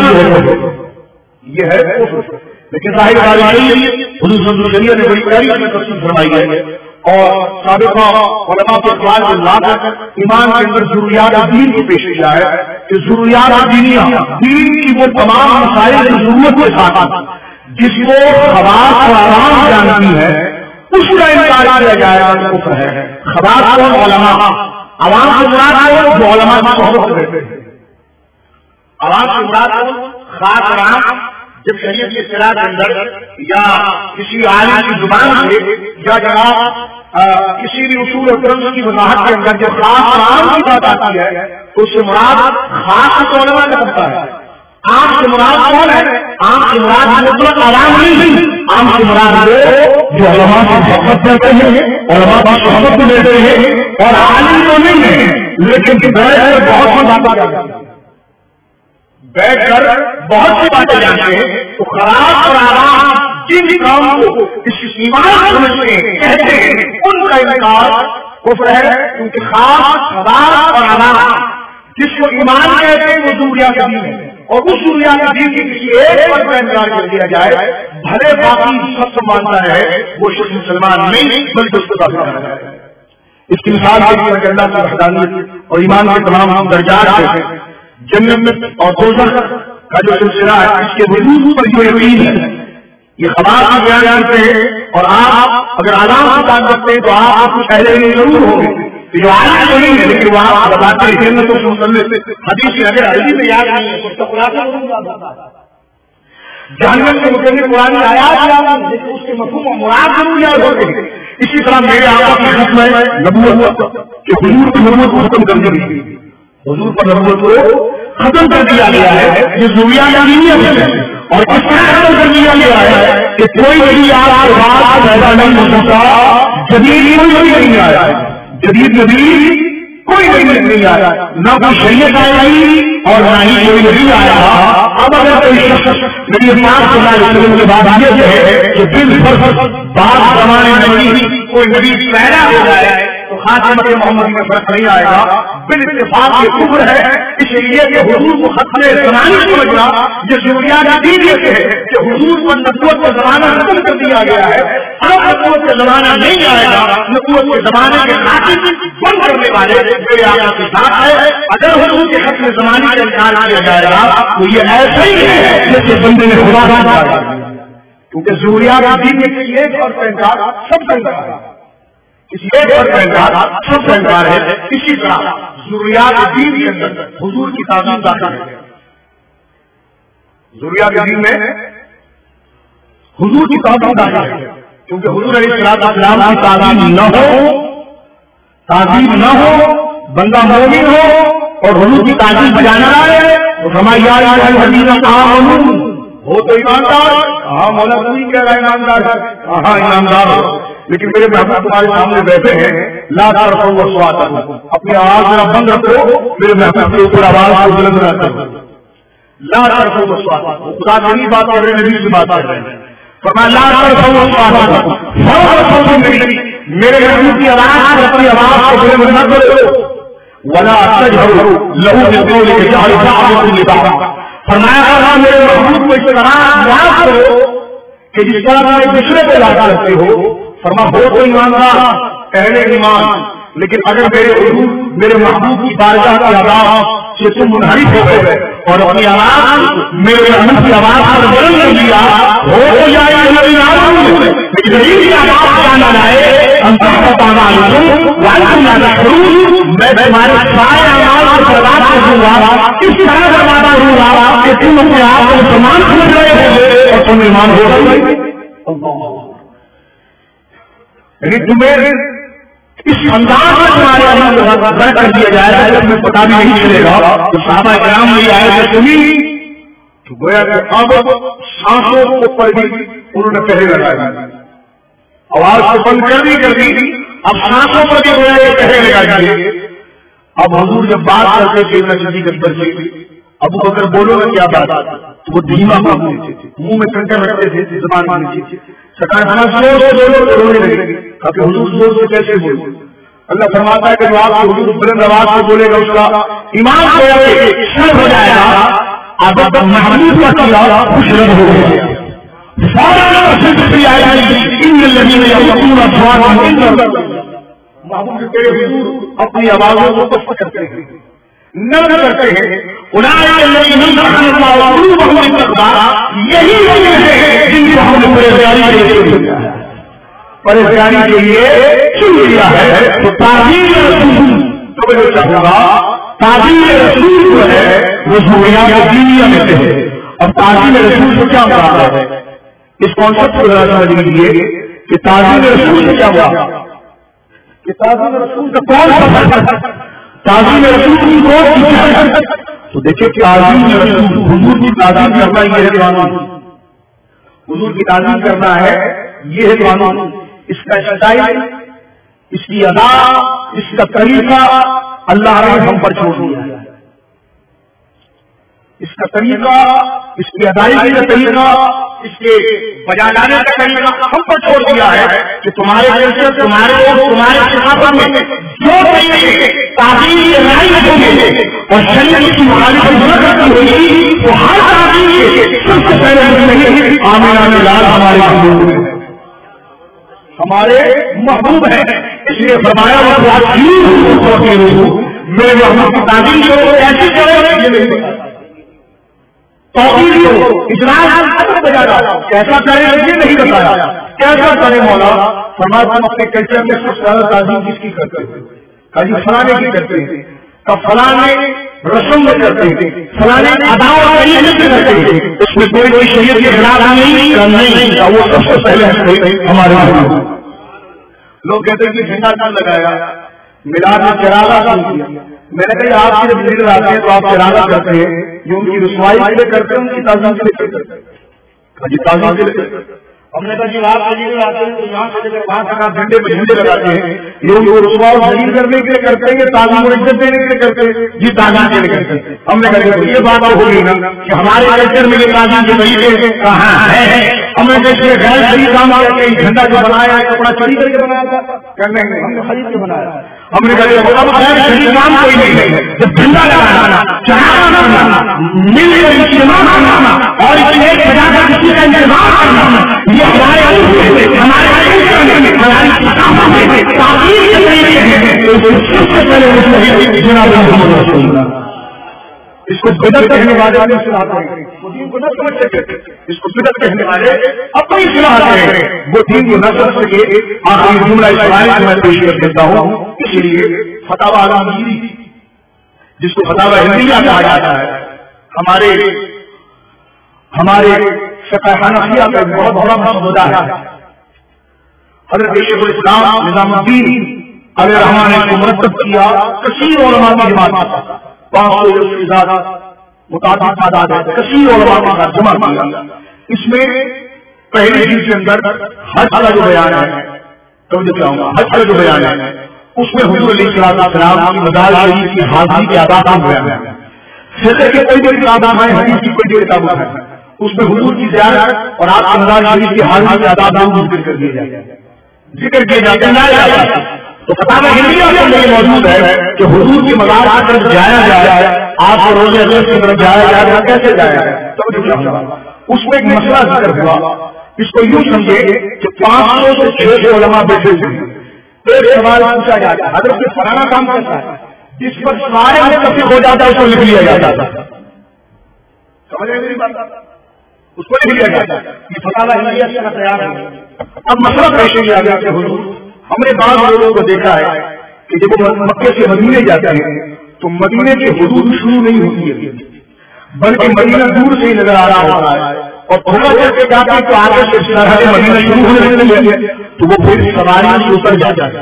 یہ ہے کفر. لیکن ظاہر بات یہ حضور صلی اللہ علیہ وسلم نے بڑی پیاری میں تفصیل فرمائی ہے اور سابقہ علماء کے اقوال کو لا کر ایمان کے اندر ضروریات دین کو پیش کیا ہے کہ ضروریات دینیا دین کی وہ تمام مسائل کی ضرورت کے ساتھ جس کو خواص اور عوام جانتی ہے اس کا انکار کیا جائے گا کفر ہے. خواص اور علماء عوام سے مراد جو علماء کی صحبت کرتے ہیں. عوام سے مراد خاص عوام جب شریعت کے اصطلاح کے اندر یا کسی عالم کی زبان سے یا جناب کسی بھی اصول اور طرز کی وضاحت کے اندر جب خاص عام کی بات آتی ہے تو اس سے مراد خاص علماء کا ہوتا ہے. عام سے مراد کون ہے؟ عام سے مراد مطلق عوام نہیں. عام سے مراد جو علماء کی صحبت کرتے ہیں علماء کی صحبت کو لیتے ہیں اور عالم تو نہیں ہے لیکن بہت سی باتیں کرتے ہیں بیٹھ کر بہت سی باتیں جانتے ہیں. تو خراب اور آرام جن کام کو اس ایمان سمجھتے ہیں کہتے ہیں ان کا انکار کفر ہے. کیونکہ خاص خراب اور آرام جس کو ایمان کہتے ہیں وہ ضروریات دین ہے اور اس ضروریات دین کی کسی ایک پر کا انکار کر دیا جائے بھلے باقی سب سے مانتا ہے وہ شخص مسلمان نہیں بلکہ اس کو کافر کہا جائے. اس کی مثال کے لیے اللہ کی وحدانیت اور ایمان کے تمام درجات ہیں. جنت اور دوزخ کا جو سلسلہ ہے اس کے وجود پر جو یقین ہے یہ خبر آپ بیان کرتے ہیں اور آپ اگر آرام سے بات کرتے ہیں تو آپ آپ کو پہلے ہی ضرور ہوں گے جو عالم تو نہیں ہے لیکن وہاں آپ بتاتے ہیں جنت کو حدیث اگر حدیث میں یاد نہیں ہے تو جہنم کے متعلق قرآن آیات یاد نہیں لیکن اس کے مفہوم و مراد ضرور یاد ہوتے ہیں. اسی طرح میرے آقا کی ختم ہے نبوت کہ حضور کی نبوت کو ختم کر دی حضور پر نبوت کو ختم کر دیا گیا ہے. یہ ضروریات دینیت ہے اور اس طرح ختم کر دیا گیا ہے کہ کوئی بھی آپ کے بعد پیدا نہیں ہو سکتا. جدید کوئی نبی نہیں آیا جدید نبی کوئی نبی نہیں آیا نہ کوئی شریعت آئی اور نہ ہی کوئی نبی آیا. اب اگر کوئی شخص نبی پاک صلی اللہ علیہ وسلم کے بعد یہ ہے کہ بالفرض بعض زمانے میں کوئی نبی پیدا ہو جائے تو خاتمت محمد میں فرق نہیں آئے گا. بالاتفاق یہ کفر ہے. اس لیے لیے کہ حضور کو ختم زمانے سمجھنا یہ ضروریات دین سے ہے کہ حضور پر نبوت کا زمانہ ختم کر دیا گیا ہے. اب نبوت کا زمانہ نہیں آئے گا. نبوت کے زمانے کے خاطر بند کرنے والے میرے آقا کے ساتھ ہے. اگر حضور کے ختم زمانے کا انکار کیا جائے گا تو یہ ایسا ہی ہے جیسے بندے نے خدا کا انکار کیا, کیونکہ ضروریات دین میں ایک اور کا انکار سب کا انکار ہے. کسی ایک اور کا انکار سب کا انکار ہے. اسی طرح ضروریات دین کے اندر حضور کی تعظیم داخل ہے. ضروریات دین میں حضور کی تعظیم داخل ہے, کیونکہ حضور علیہ السلام کی تعظیم نہ ہو تعظیم نہ ہو بندہ مومن ہو اور حضور کی تعظیم بجانا رہے تو ہماری ہو تو ایماندار. ہاں مولا کوئی کہہ رہا ہے ایماندار ہے, ہاں ایماندار ہو, لیکن میرے محبوب تمہارے سامنے بیٹھے ہیں. لا ترفعوا اصواتکم, اپنی آواز ذرا بند رکھو, میرے محبوب کے اوپر آواز کو بلند رکھو. لا ترفعوا اصواتکم, خدا سے نہیں بات کر رہے, نبی سے بات کر رہے ہیں. فرمایا لا ترفعوا اصواتکم فوق صوت النبی, میرے محبوب کی آواز اپنی آواز کو بلند نہ کرو. ولا تجهروا له بالقول كجهر بعضكم لبعض, فرمایا تھا میرے محبوب کو اس طرح یاد کرو کہ جس طرح ایک دوسرے کو یاد کرتے ہو. فرما ہو تو ایماندار اہل ایمان, لیکن اگر میرے حضور میرے محبوب کی بارگاہ کی آواز سے تم منحرف ہو گئے اور اپنی آواز میرے محبوب کی آواز پر بلند کر دیا ہو تو جائے لیکن یہی آواز جانا رہے میں تمہارے سارے آواز کو برباد کر دوں گا. اس طرح برباد کروں گا کہ تم اپنے آپ کو مسلمان سمجھ رہے ہو اور تم ایمان ہو گئے. یعنی تمہیں اس انداز میں تمہارے اندر کر دیا جائے گا جب تمہیں پتا بھی نہیں چلے گا. تو صحابہ کرام میں آئے کہ تمہیں تو گویا کہ اب سانسوں کے اوپر بھی انہوں نے پہلے لگایا, آواز کو بند کر دی کر دی اب سانسوں پر بھی گویا کہ پہلے لگا دیے. اب حضور جب بات کرتے تھے نبی کے اندر سے ابو بکر بولو نا کیا بات, تو وہ دھیما بولتے تھے, منہ میں کنکر رکھتے تھے, زبان میں سکانا زور سے بولو تو رونے لگے کہ حضور زور سے کیسے بولو. اللہ فرماتا ہے کہ جو آپ حضور بلند آواز سے بولے گا اس کا ایمان ہو جائے گا. اب محمود کا کیا خوش رنگ ہو گیا. اپنی آوازوں کو پست کرتے ہیں, نرم کرتے ہیں. یہی وجہ ہے جن کو ہم نے پریشانی کے لیے چن لیا ہے. تو تعظیم رسول چاہوں گا, تعظیم رسول جو ہے وہ ضروریات دینیہ میں سے ہے. اب تعظیم رسول کو کیا مراد ہے, اس کانسیپٹ کو ذرا سمجھ لیجیے کہ تعظیم رسول سے کیا مراد ہے. کہ تعظیم رسول کا کون سا فرق ہے, تعظیم رسول کی کون سی ہے. تو دیکھیے تعظیم رسول حضور کی تعظیم کرنا یہ ہے قانون, حضور کی تعظیم کرنا ہے یہ ہے قانون. اس کا اسٹائل, اس کی ادا, اس کا طریقہ اللہ نے ہم پر چھوڑ دیا ہے. اس کا طریقہ, اس کی ادائیگی کا طریقہ, اس کے بجا لانے کا طریقہ ہم پر چھوڑ دیا ہے کہ تمہارے کلچر, تمہارے تمہارے ثقافت میں جو تعظیم کے رائے ہوں گے اور شریعت کی مخالفت نہ کرتی ہوگی تو ہر تعظیم کے سب سے پہلے نہیں آمینہ لال ہمارے محبوب ہیں, ہمارے محبوب ہیں. اس لیے فرمایا میرے محبوب کی تعظیم جو ایسی کرے کیسا کرے یہ نہیں بتایا. کیسا کرے مولا, فرمایا تم اپنے کلچر میں سب سے زیادہ تعظیم کس کی کرتے ہیں, کبھی فلانے کی کرتے ہیں, کب فلانے رسم میں کرتے ہیں, فلانے ادا کرتے ہیں. اس میں کوئی کوئی شریعت کے خلاف نہیں, وہ سب سے پہلے ہمارے لوگ کہتے ہیں کہ جھنڈا کہاں لگایا, میلاد میں چراغا کام کیا. میں نے کہا آپ جب لیڈر آتے ہیں تو آپ چراغا کرتے ہیں, جو ان کی رسوائی کے لیے کرتے ہیں ان کی تعظیم کے لیے کرتے ہیں. جی تعظیم کے لیے ہم نے کہا جی آپ لیڈر آتے ہیں تو یہاں سے وہاں تک آپ جھنڈے پہ جھنڈے لگاتے ہیں, یہ ان کو رسوا دلیل کرنے کے لیے کرتے ہیں, تعظیم اور عزت دینے کے لیے کرتے ہیں. جی تعظیم کے لیے کرتے ہیں. ہم نے کہا یہ بات ہو گئی نا کہ ہمارے کلچر میں یہ تعظیم کے طریقے کہاں ہے. ہم نے دیکھیے غیر صحیح کام کر کے جھنڈا جو بنایا ہے کپڑا چوری کر کے بنایا تھا, کرنے ہم نے خرید کے بنایا. ہم نے کہا اب غیر صحیح کام کوئی نہیں ہے, جب جھنڈا لگانا چراغا مل کر اجتماع کرنا اور اس میں سجا کر کسی کا انتظار کرنا، یہ ہمارے ہمارے ہماری ثقافت میں تعلیم کے طریقے ہیں۔ سب سے پہلے جناب محمد رسول اللہ اس کو بدل کہنے والے وہ دین کو نہ سمجھ سکے، اس کو بدل کہنے والے اپنی صلاح کریں، وہ دین کو نہ سمجھ سکے۔ آخری جملہ اسرائیل میں پیش کر دیتا ہوں، اسی لیے فتاوی الہندی جس کو فتاوی ہندیہ کہا جاتا ہے، ہمارے ہمارے فقہ حنفیہ کا بہت بڑا مسودہ ہے۔ حضرت شیخ الاسلام نظام الدین علیہ الرحمٰن نے اس کو مرتب کیا، کثیر علماء کی جماعت پانچ سو فیصد متعدد تعداد ہے، کثیر علماء کے ساتھ جمع کیا۔ اس میں پہلی چیز کے اندر حج کا جو بیان ہے، تو جو کہوں گا حج کا جو بیان ہے اس میں حضور علیہ السلام کی مزار شریف کی حاضری کے آداب بیان ہے۔ فقہ کے کوئی بھی کتاب ہے، حدیث کی کوئی بھی کتاب ہے، اس میں حضور کی زیارت اور آپ کی مزار شریف کی حاضری کے آداب ذکر کر دیے جاتے ہیں، ذکر کیے جاتے ہیں۔ تو فتاوی ہندیہ کے اندر یہ موجود ہے کہ حضور کی مزار کی طرف جایا جائے، آپ کو روزے اجل کی طرف جایا جائے، کیسے جایا جائے؟ اس میں ایک مسئلہ ذکر ہوا، اس کو یوں سمجھے کہ پانچ سو سے چھ سو علماء بیٹھے ہوئے ہیں، ایک سوال پوچھا جاتا ہے، حضرت فلانا کام کرتا ہے، جس پر سارے متفق ہو جاتا ہے اس کو لکھ لیا جاتا ہے، سمجھ رہے میری بات؟ اس کو لکھ لیا جاتا ہے، یہ فتاوی ہندیہ کا تیار ہے۔ اب مسئلہ پیش کیا گیا کہ حضور ہم نے بعض لوگوں کو دیکھا ہے کہ جب وہ مکے سے مدینے جاتے ہیں تو مدینے کی حدود شروع نہیں ہوتی ہے، بلکہ مدینہ دور سے ہی نظر آ رہا ہوتا ہے، اور تھوڑا دیر کے جاتے ہیں تو آگے سے سرحد مدینہ شروع ہونے لگتی ہے، تو وہ پھر سواری سے اتر جاتا ہے۔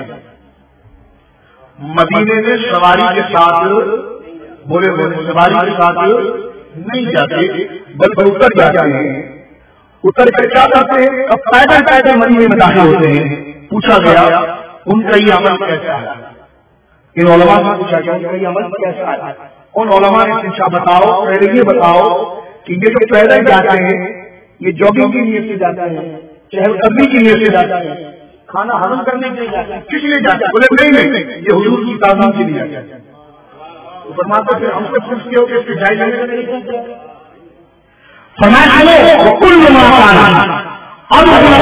مدینے میں سواری کے ساتھ بولے بولے سواری کے ساتھ نہیں جاتے بلکہ اتر جاتے ہیں، اتر کر کیا کرتے ہیں؟ اب پیدل پیدل مدینے میں داخل ہوتے ہیں۔ پوچھا گیا ان کا یہ عمل کیسا ہے؟ ان علماء سے پوچھا گیا ان کا یہ عمل کیسا ہے؟ ان علماء نے پوچھا بتاؤ پہلے یہ بتاؤ کہ یہ جو پیدل جاتے ہیں یہ جاگنگ کی نیت سے جاتے ہیں، چہل قدمی کی نیت سے جاتے ہیں، کھانا ہضم کرنے کے لیے جاتے ہیں، کس لیے جاتے ہیں؟ بولے نہیں نہیں یہ حضور کی تعظیم کے لیے جاتے ہیں۔ فرماتے پھر ہم سے پوچھتے ہو کہ اس کے جائز لینے کا طریقہ کیا؟ فرمایا کل ما اب اس لیے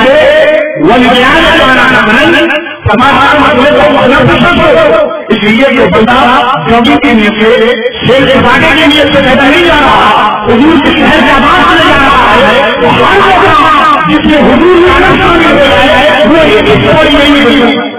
جو بندہ جاگنگ کی نیت سے شیر کے بھاگے کی نیت سے پیدا نہیں جا رہا، حضور کے شہر کے آباد سے جا رہا ہے، تو ہر موقع جس میں حضور کا نام شامل ہو جائے وہی سب سے بڑی نیکی بن جاتا ہے،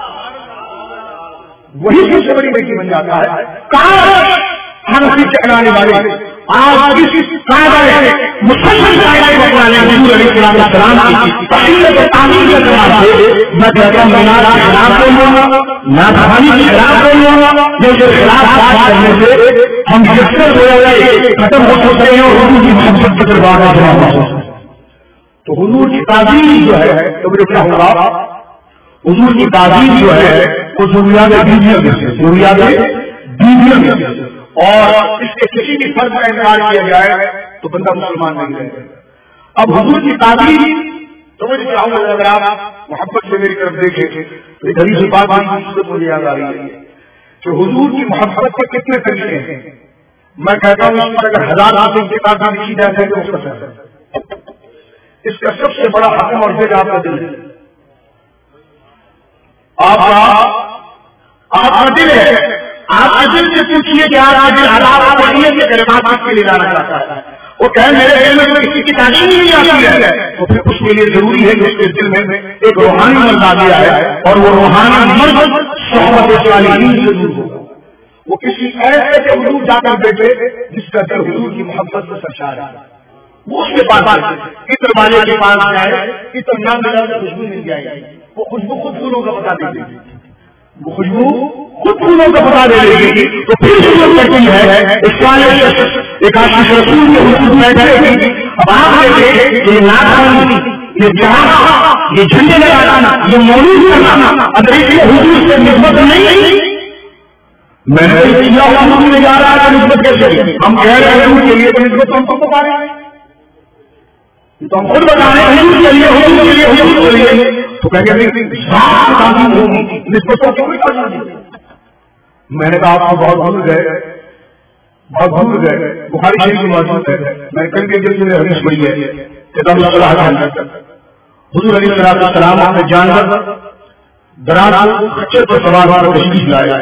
وہی سب سے بڑی نیکی بن جاتا ہے۔ کاش ہم اسی چکرانے والے آج اس قاعدہ مسلم قاعدہ کو اپنانے حضور علیہ السلام کی تحلیل اور تعمیر کے خلاف سے میں کہتا ہوں میں نہ خلاف بولوں گا نہ بھانی کے خلاف بولوں گا، جو خلاف بات کرنے سے ہم یکسر ہو جائے ختم ہو سکتے ہیں اور حضور کی محبت کے دربار میں جمع ہو سکتے ہیں۔ تو حضور کی تعظیم جو ہے تو مجھے کیا ہوگا؟ حضور کی تعظیم جو ہے وہ ضروریات بیویوں میں سے ضروریات بیویوں میں سے، اور اس کے کسی بھی فرض کا انکار کیا جائے تو بندہ مسلمان نہیں رہے گا۔ اب حضور کی تعظیم تو مجھے چاہوں گا اگر آپ محبت سے میری طرف دیکھیں تو ایک حدیث پاک کی صورت مجھے یاد آ رہی ہے کہ حضور کی محبت کے کتنے طریقے ہیں۔ میں کہتا ہوں اس پر اگر ہزار حاصل کی تعداد کی جائے تو اس کا اس کا سب سے بڑا حکم اور جج آپ کا دل ہے، آپ کا دل ہے۔ آپ کے دل سے پوچھیے کہ آپ کا دل حلال پڑھیے کہ کلمات کے لیے لانا چاہتا ہے، وہ کہ میرے دل میں کسی کی تعلیم نہیں آتی ہے، تو پھر اس کے لیے ضروری ہے کہ اس کے دل میں ایک روحانی مرد آ گیا ہے، اور وہ روحانی مرد صحبت صالحین سے دور ہوگا، وہ کسی ایسے کے حضور جا کر بیٹھے جس کا دل حضور کی محبت سے سرشار ہے، وہ اس کے پاس عطر والے کے پاس جائے، عطر نہ ملا تو خوشبو مل جائے گی، وہ خوشبو خود پھولوں کا بتا دے گی، وہ خوشبو خود پھولوں کا بتا دے گی۔ تو پھر ضرورت کرتی ہے اس والے ایک آشیش رسول کے حضور بیٹھے گی، اب آپ دیکھیں یہ ناخوانی، یہ جہاں یہ جھنڈے لگانا، یہ مولود کرنا، اگر اس کے حضور سے نسبت نہیں، میں نے کیا حضور میں جا رہا ہے نسبت کیسے؟ ہم کہہ رہے ہیں حضور کے لیے نسبت ہم کو بتا رہے ہیں، تو ہم خود بتا رہے ہیں حضور کے لیے حضور کے لیے حضور کے لیے، تو کہیں گے نسبتوں کی کوئی کرنا نہیں۔ میں نے کہا آپ کو بہت بھول گئے بہت دور ہے، بخاری شریف میں موجود ہے. میں کل کے دن میں حدیث پڑھی ہے کتاب الصلاح کے اندر حضور علیہ السلام اپنے جانور دراز خچر پر سوار ہو کر تشریف لائے.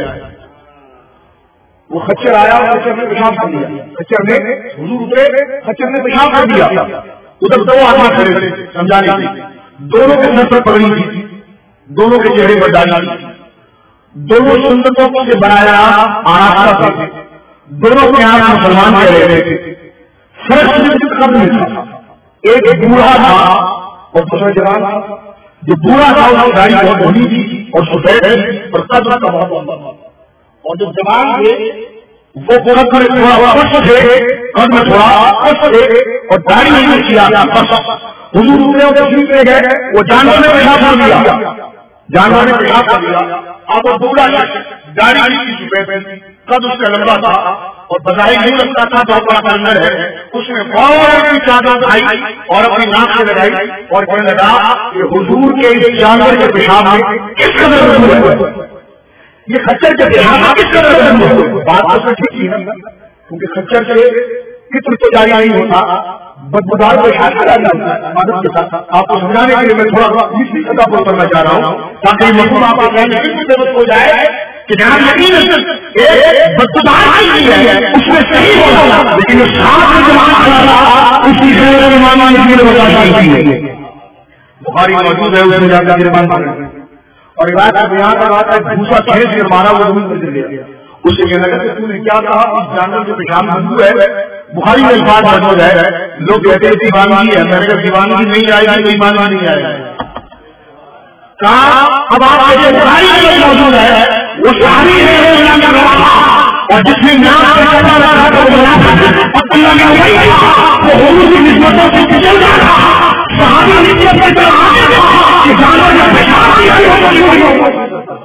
وہ خچر آیا اور خچر نے پیشاب کر دیا. خچر نے حضور اترے، خچر نے پیشاب کر دیا. ادھر دو آدمی کھڑے تھے سمجھانے کے لیے. دونوں کے سر پر پگڑی تھی، دونوں کے چہرے پر ڈالی، دونوں سنتوں سے بنایا آراستہ تھے، دونوں کے ہاتھ مسلمان کہہ رہے تھے. فرق صرف قدر میں تھا. ایک بوڑھا تھا اور دوسرا جوان تھا. جو بوڑھا تھا اس کی داڑھی بہت بڑی تھی اور سفید تھی اور قدر کا بہت لمبا تھا. اور جو جوان تھے وہ قد میں تھوڑا کش تھے، قد میں تھوڑا کش تھے اور داڑھی نہیں کیا تھا. حضور نے تشریف لے گئے، وہ جانور نے پیشاب کر دیا، جانور نے پیشاب کر دیا. اب وہ بوڑھا داڑھی کی سفید تھی، قد اس کا لمبا تھا اور بظاہر نہیں لگتا تھا بہت بڑا جانور ہے. اس نے فوراً کی چادر اٹھائی اور اپنی ناک سے لگائی اور کہنے لگا کہ حضور کے اس جانور کے پیشاب میں کس قدر حضور ہے، یہ خچر کے پیشاب میں کس قدر حضور ہے. بات تو ٹھیک تھی نا، کیونکہ خچر سے فطر تو جاری نہیں ہوتا، بدبودار پیشاب کا جاری ہوتا ہے. مدد کے ساتھ آپ کو سمجھانے کے لیے میں تھوڑا اسی سطح پر کرنا چاہ رہا ہوں تاکہ یہ مفہوم آپ کو کہنے کی ضرورت ہو جائے کہ جہاں یقین بدبودار نہیں ہے اس میں صحیح ہوگا، لیکن جو ساتھ زبان چلا اس کی غیر ایمانی کی وجہ سے ہے. بخاری موجود ہے، اس میں جا کر ایمان مانگا اور روایت میں بیان کر رہا تھا دوسرا کھیت سے مارا وہ زمین پر گر گیا. اس سے کہنے لگا کہ تم نے کیا کہا، اس جانور جو پیشاب میں ہے. بخاری میں الفاظ موجود ہے، لوگ کہتے ہیں دیوانگی ہے، میں نے کہا دیوانگی نہیں آئے گی تو ایمان نہیں آئے گا. کہا اب آپ کے بخاری میں موجود ہے وہ صحابی ہے اور جس نے نام رکھا رکھا تو اللہ نے وہی وہ حضور کی نسبتوں سے پچھل جانا صحابی نسبت سے کہ جانور کا پیشاب کیا ہے.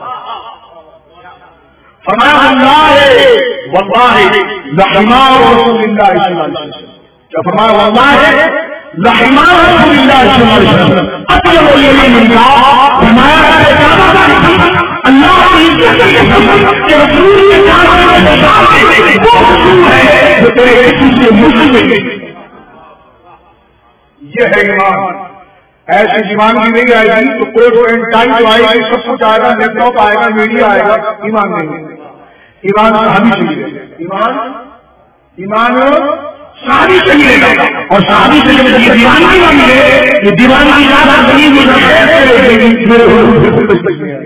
فرمایا اللہ واللہ لحمار رسول اللہ صلی اللہ علیہ وسلم. کیا فرمایا واللہ لحمار رسول اللہ صلی اللہ علیہ وسلم اطیب الیمین اللہ. فرمایا اللہ کی عزت کہ رسول کے جانور کے پیشاب وہ رسول ہے جو تیرے جسم سے مسلم ہے. یہ ہے ایمان. ایسی دیوانگی نہیں آئے گی تو کوئی کوئی ٹائم تو آئے گی، سب کچھ آئے گا، لیپ ٹاپ آئے گا، میڈیا آئے گا، ایمان نہیں. ایمان صحابی سے ملے گا، ایمان ایمان صحابی سے ملے گا اور صحابی سے ملے گا. دیوانگی نہ ملے یہ دیوانگی زیادہ غریب ہو جائے.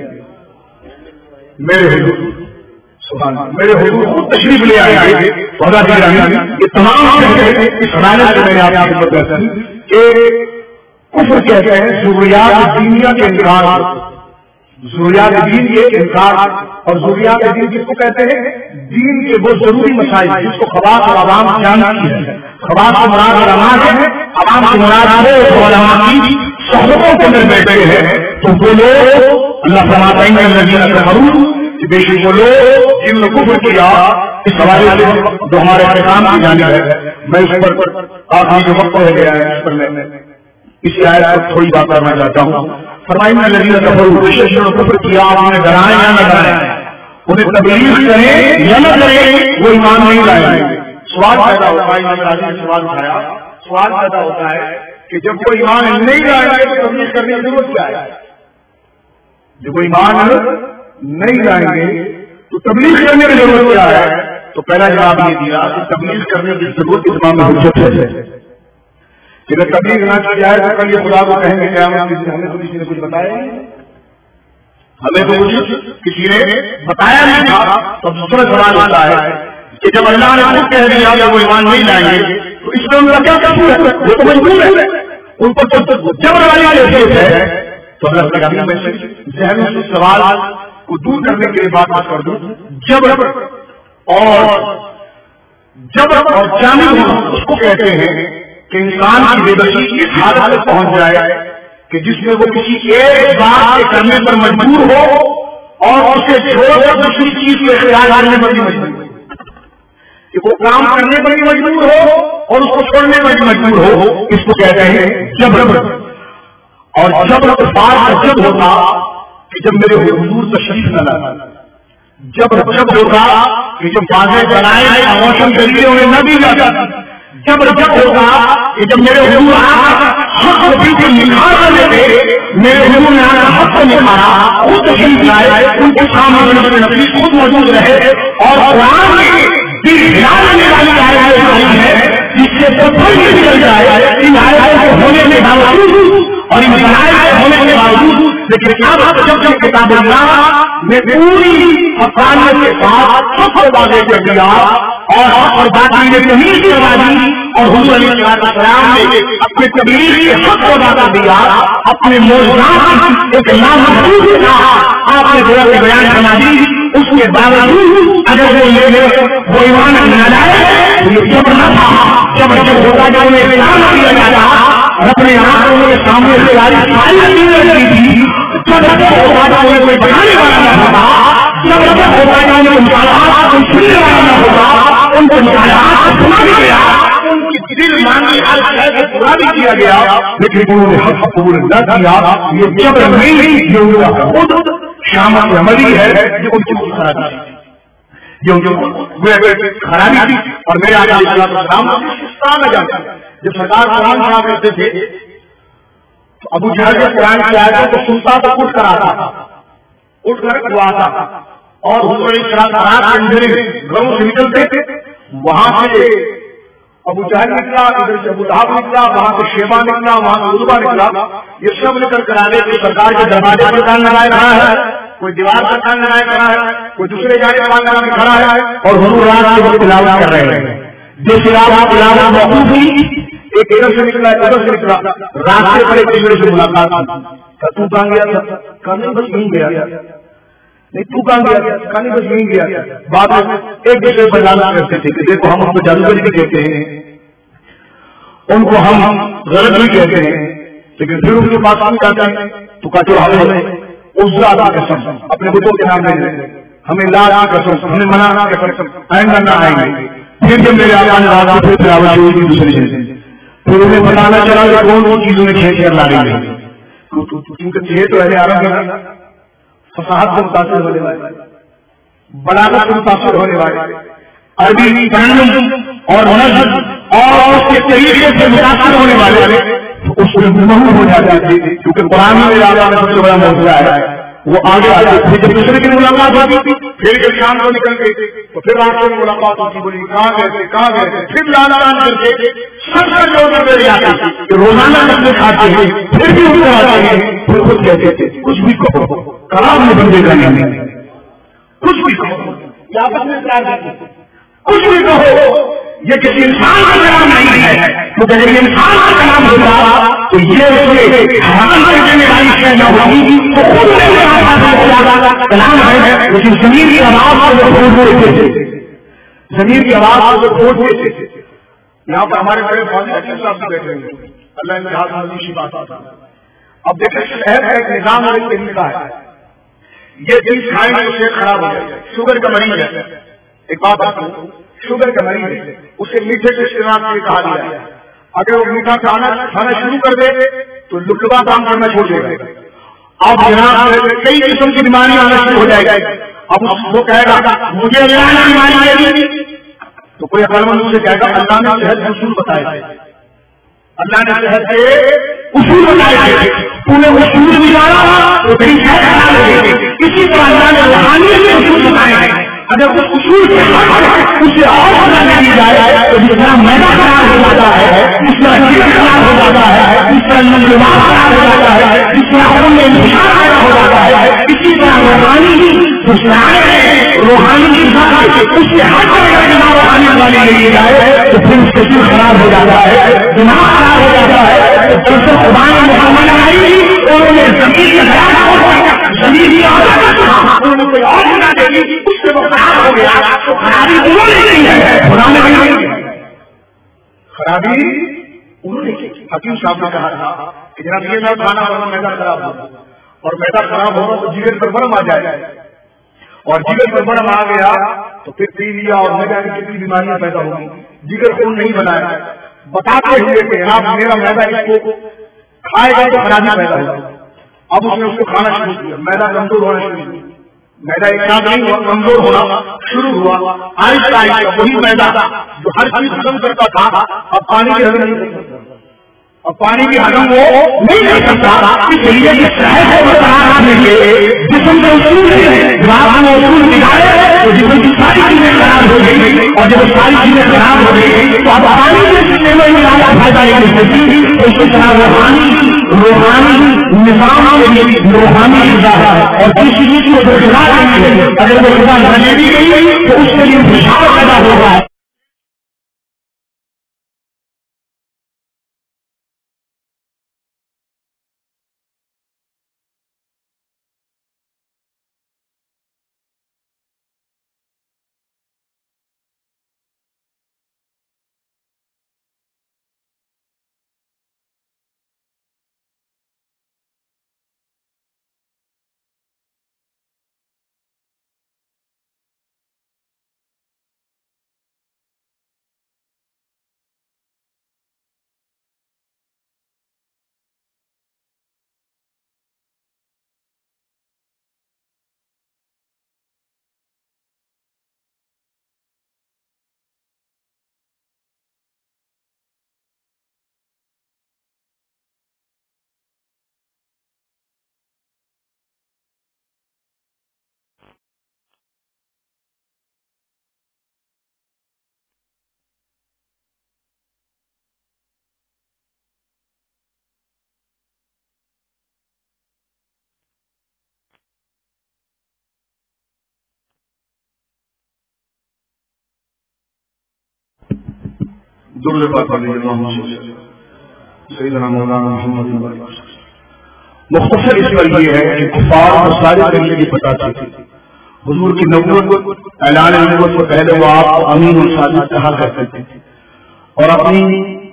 میرے حضور سبحان اللہ، میرے حضور خود تشریف لے آئے گے. یہ تمام اس حالت سے میں نے آپ کو بتایا کہ کفر کہتے ہیں ضروریات دنیا کے انکار، ضروریات دین کے انکار. اور ضروریات دین جس کو کہتے ہیں دین کے وہ ضروری مسائل جس کو خواص اور عوام جانتی ہے. خواص و مراد علماء ہے، عوام کی مراد ہے علماء کی صحبتوں کے اندر بیٹھے ہیں. تو وہ لوگ اللہ فرماتا ہے الذین کفروا کہ بے شک وہ لوگ جن نے کفر کیا. اس حوالے سے جو ہمارے احکام کی جانب ہے میں اس پر آخری جو وقت رہ گیا ہے اس پر میں اسی آیت پر تھوڑی بات کرنا چاہتا ہوں. فرمائی میں الذین کفروا بے شک جو کفر کیا انہوں نے ڈرائے یا نہ ڈرائے، انہیں تبلیغ کریں یا نہ کریں وہ ایمان نہیں لائے. سوال پیدا ہوتا ہے، سوال اٹھایا سوال پیدا ہوتا ہے کہ جب کوئی ایمان نہیں لائے گا تو تبلیغ کرنے کی ضرورت کیا ہے؟ جب کوئی ایمان نہیں لائیں گے تو تبلیغ کرنے کی ضرورت کیا ہے؟ تو پہلا جواب یہ دیا کہ تبلیغ کرنے کی ضرورت اسلام میں حجت ہے. اگر تبلیغ نہ کی جائے تو کل یہ خدا کو کہیں گے کہ ہمیں تو کسی نے کچھ بتایا نہیں، ہمیں تو کچھ کسی نے بتایا نہیں تھا. تو دوسرا سوال ہوتا ہے کہ جب اللہ نے خود کہہ دیا کہ وہ ایمان نہیں لائیں گے تو اس میں ان کا کیا قصور ہے؟ وہ تو مجبور ہے، ان کو جب لگانے کی ہے. تو اللہ تعالیٰ میں ذہن سے سوال کو دور کرنے کے لیے بات کر دوں. جب اور جب اور جامع ہونا اس کو کہتے ہیں کہ انسان کی بے بسی اس حالت تک پہنچ جائے کہ جس میں وہ کسی ایک بات کرنے پر مجبور ہو اور اسے چھوڑ کر دوسری چیز کو اختیار کرنے پر بھی مجبور ہو، کہ وہ کام کرنے پر بھی مجبور ہو اور اس کو چھوڑنے پر بھی مجبور ہو. اس کو کہتے ہیں جبر. اور جبر بات جب ہوتا کہ جب میرے حضور تشریف نہ لایا، جب جب ہوگا کہ جو واضح بنائے موسم ذریعے انہیں نہ دی جاتا، جب جب ہوگا کہ جب میرے حضور حق نبی کے نکھار والے تھے، میرے حضور نے آنا حق کو نکھارا، خود تشریف لائے، ان کے سامنے نبی خود موجود رہے، اور قرآن میں دل والی آیت ہے جس سے تو نکل جائے ان آیتوں کو ہونے کے باوجود اور ان آیت ہونے کے باوجود، لیکن اب جب جب کتاب اللہ نے پوری افغانیت کے ساتھ سب کو واضح کر دیا اور اور باقی نے تبلیغ کی آبادی اور حضور علیہ السلام نے اپنے تبلیغ کے حق کو ادا دیا، اپنے معجزات ایک نامحدود تھا آپ نے ذرا سے بیان کرنا دی، اس کے باوجود اگر وہ لے لے وہ ایمان نہ لائے تو یہ صبر نہ تھا، جب جب ہوتا جب انہیں اعلان کیا جاتا اپنے آنکھوں کے سامنے سے ساری چیزیں لگی تھی، جب جب ہوتا جب انہیں کوئی بنانے والا نہ ہوتا، جب جب ہوتا جب انہیں مطالعات کوئی سننے والا نہ ہوتا، ان کو مطالعات کو سنا بھی گیا، ان کی دل مانگی ہر شہر کو پورا بھی کیا گیا، لیکن انہوں نے حق قبول نہ کیا، یہ جبر نہیں، یہ ان کا خود شامت عملی ہے، جو ان کی خرابی تھی، جو ان کی خرابی تھی، اور میرے آقا علیہ السلام پاکستان میں جاتے جب سرکار قرآن پڑھا کرتے تھے تو ابو جہل کے قرآن کی آیتوں کو سنتا تو اٹھ کر آتا تھا، اٹھ کر دعاتا تھا، اور حضور علیہ السلام رات کے اندھیرے گھروں سے نکلتے تھے، وہاں سے ابو جہل نکلا، ادھر سے ابو لہب نکلا، وہاں سے شیبہ نکلا، وہاں سے عتبہ نکلا، یہ سب نکل کر آنے کے سرکار کے دروازے پر کان لگائے کھڑا ہے، کوئی دیوار پر کان لگائے کھڑا ہے، کوئی دوسرے جانے کان لگا کے کھڑا ہے، اور حضور رات کے وقت تلاوت کر رہے ہیں، جس تلاوت تلاوت موقوف ہوئی، ایک ادھر سے نکلا ایک ادھر سے نکلا، راستے پر ایک دوسرے سے ملاقات ہوئی، تو کہاں گیا تھا؟ کہاں بس یہیں گیا، نہیں تو کہاں گیا؟ کہاں بس یہیں گیا، بعد میں ایک دوسرے پر لالچ کرتے تھے کہ دیکھو ہم ان کو جادوگر بھی کہتے ہیں، ان کو ہم غلط بھی کہتے ہیں، لیکن پھر ان کے پاس ہم جاتے ہیں تو کہتے ہم ہمیں عزا کی قسم اپنے بتوں کے نام لے لیں، ہمیں لا کی قسم، ہمیں منع کی قسم، آئندہ نہ آئیں گے۔ پھر جب میرے آقا نے رات کو پھر تلاوت ہوئی تھی دوسری جگہ، پھر انہیں بتانا چلا کہ کون کون چیزوں میں کھینچ کر لا رہی ہے، کیونکہ یہ تو اہل عرب ہے، فصاحت سے متاثر ہونے والے، بلاغت سے متاثر ہونے والے، عربی ترنم اور نظم اور اس کے طریقے سے متاثر ہونے والے اس میں مہو ہو جاتے تھے، کیونکہ قرآن میں آقا کا سب سے بڑا موضوع ہے، وہ آگے آگے پھر جب دوسرے کی ملاقات ہوتی تھی، پھر جب شام کو نکل گئے تو پھر رات کو ملاقات ہوتی، بولی کہاں گئے تھے کہاں گئے تھے، پھر لانا کر کے سب سے لوگ میرے آتے کہ روزانہ کپڑے کھاتے ہیں، پھر بھی ان کو آتے ہیں، پھر خود کہتے تھے کچھ بھی کہو، کلام میں بندے کا نہیں، کچھ بھی کہو، کچھ بھی کہو، یہ کسی انسان کا کلام نہیں ہے، کیونکہ اگر انسان کا کلام ہوتا تو یہ حرام کر دینے والی شے نہ ہوگی، تو خود کلام ہے، لیکن زمین کی آواز کو وہ کھول دیتے تھے، زمین کی آواز کو وہ کھول دیتے تھے۔ یہاں پر ہمارے بڑے فاضل صاحب سے بیٹھے ہوئے، اللہ نے ہاتھ میں کی بات آتا ہے۔ اب دیکھیں شہر کا ایک نظام اور ایک طریقہ ہے، یہ چیز کھائیں گے اسے خراب ہو جائے گا، شوگر کا مریض ہے، ایک بات آپ کو، شوگر کا مریض ہے، اسے میٹھے کے استعمال کے لیے کہا گیا ہے، اگر وہ میٹھا کھانا کھانا شروع کر دے تو لکبا کام کرنا چھوڑ دے گا، اب یہاں کئی قسم کی بیماری آنا شروع ہو جائے گی، اب وہ کہے گا مجھے بیماری ہے، تو کوئی عقل مند اسے کہے گا اللہ نے صحت کے اصول بتائے تھے، اللہ نے صحت کے اصول بتائے تھے، تو نے اصول بھی جانا تو کہیں صحت خراب ہو گئی، اسی طرح اللہ نے روحانیت کے اصول بتائے ہیں، اگر اس اصول کے اسے اور خراب نہیں جائے تو جس طرح میدا خراب ہو جاتا ہے، جس طرح جسم خراب ہو جاتا ہے، جس طرح نمبر خراب ہو جاتا ہے، جس طرح ان میں انتشار پیدا ہو جاتا ہے، اسی طرح روحانی روحانی اس سے ہر طرح کا روحانی والی لے جائے تو پھر اس کا دل خراب ہو جاتا ہے، دماغ خراب ہو جاتا ہے، تو جب خدا نے محمد آئی انہوں نے زمین کا خراب ہو گیا، زمین کی انہوں نے کوئی اور بنا دے گی، اس سے وہ خراب ہو گیا، تو خرابی انہوں نے نہیں ہے، خدا نے نہیں خرابی انہوں نے کی۔ حکیم صاحب نے کہا تھا کہ جناب یہ نہ کھانا ورنہ میدا خراب ہوگا، اور میدا خراب ہوگا تو جگر پر برم آ جائے، اور جگر پر برم آ گیا تو پھر پیلیا اور میدا کی کتنی بیماریاں پیدا ہوگی۔ جگر خون نہیں بنایا، بتاتے ہوئے کہ جناب میرا میدا اس کو کھائے گا تو خرابی پیدا ہوگا، اب اس نے اس کو کھانا شروع کیا، میدا کمزور ہونا شروع کیا، میدا ایک ساتھ نہیں ہوا، کمزور ہونا شروع ہوا، آہستہ آہستہ وہی میدا جو ہر چیز ہضم کرتا تھا اب پانی کی ہضم نہیں کر سکتا، اب پانی کی ہضم وہ نہیں کر سکتا، اس لیے کہ صحت کو برقرار رکھنے کے جسم کے اصول رات میں اصول بگاڑے تو جسم کی ساری چیزیں خراب ہو گئی، اور جب ساری چیزیں خراب ہو گئی تو اب پانی کے سلسلے میں علاج فائدہ نہیں مل سکتی، تو اسی طرح روحانی روحانی نظام کے لیے روحانی غذا ہے، اور جس چیز کو برقرار رکھیں گے اگر وہ غذا نہ دی گئی تو اس کے لیے خوشحال پیدا ہوگا۔ درود پاک پڑھ لیجیے اللہم سیدنا مولانا محمد مختصر اس پر یہ ہے کہ کفار کو سارے طریقے کی پتہ تھی، حضور کی نبوت اعلان نبوت سے پہلے وہ آپ کو امین اور صادق کہا کرتے تھے، اور اپنی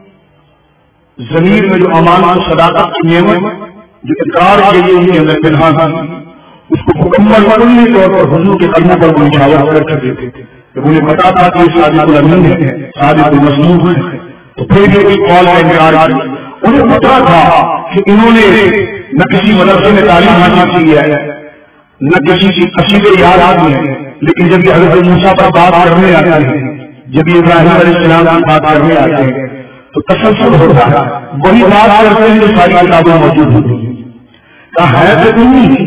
ضمیر میں جو امان اور صداقت کی نعمت جو اقرار کے لیے ہی اندر پنہا تھی اس کو مکمل کلی طور پر حضور کے قدموں پر مجاور کر کے دیتے تھے کہ انہیں پتا تھا کہ صادق الامین ہے، صادق المصدوق ہے، تو پھر بھی اس قول کا انکار کیا۔ انہیں پتا تھا کہ انہوں نے نہ کسی مدرسے میں تعلیم حاصل کی ہے نہ کسی کی قصیدے یاد آتی ہے، لیکن جب یہ حضرت موسیٰ پر بات کرنے آتے ہیں، جب یہ ابراہیم علیہ السلام کی بات کرنے آتے ہیں تو تسلسل ہوتا ہے، وہی بات کرتے ہیں جو ساری کتابیں موجود ہوتی ہیں۔ کہا ہے تو نہیں،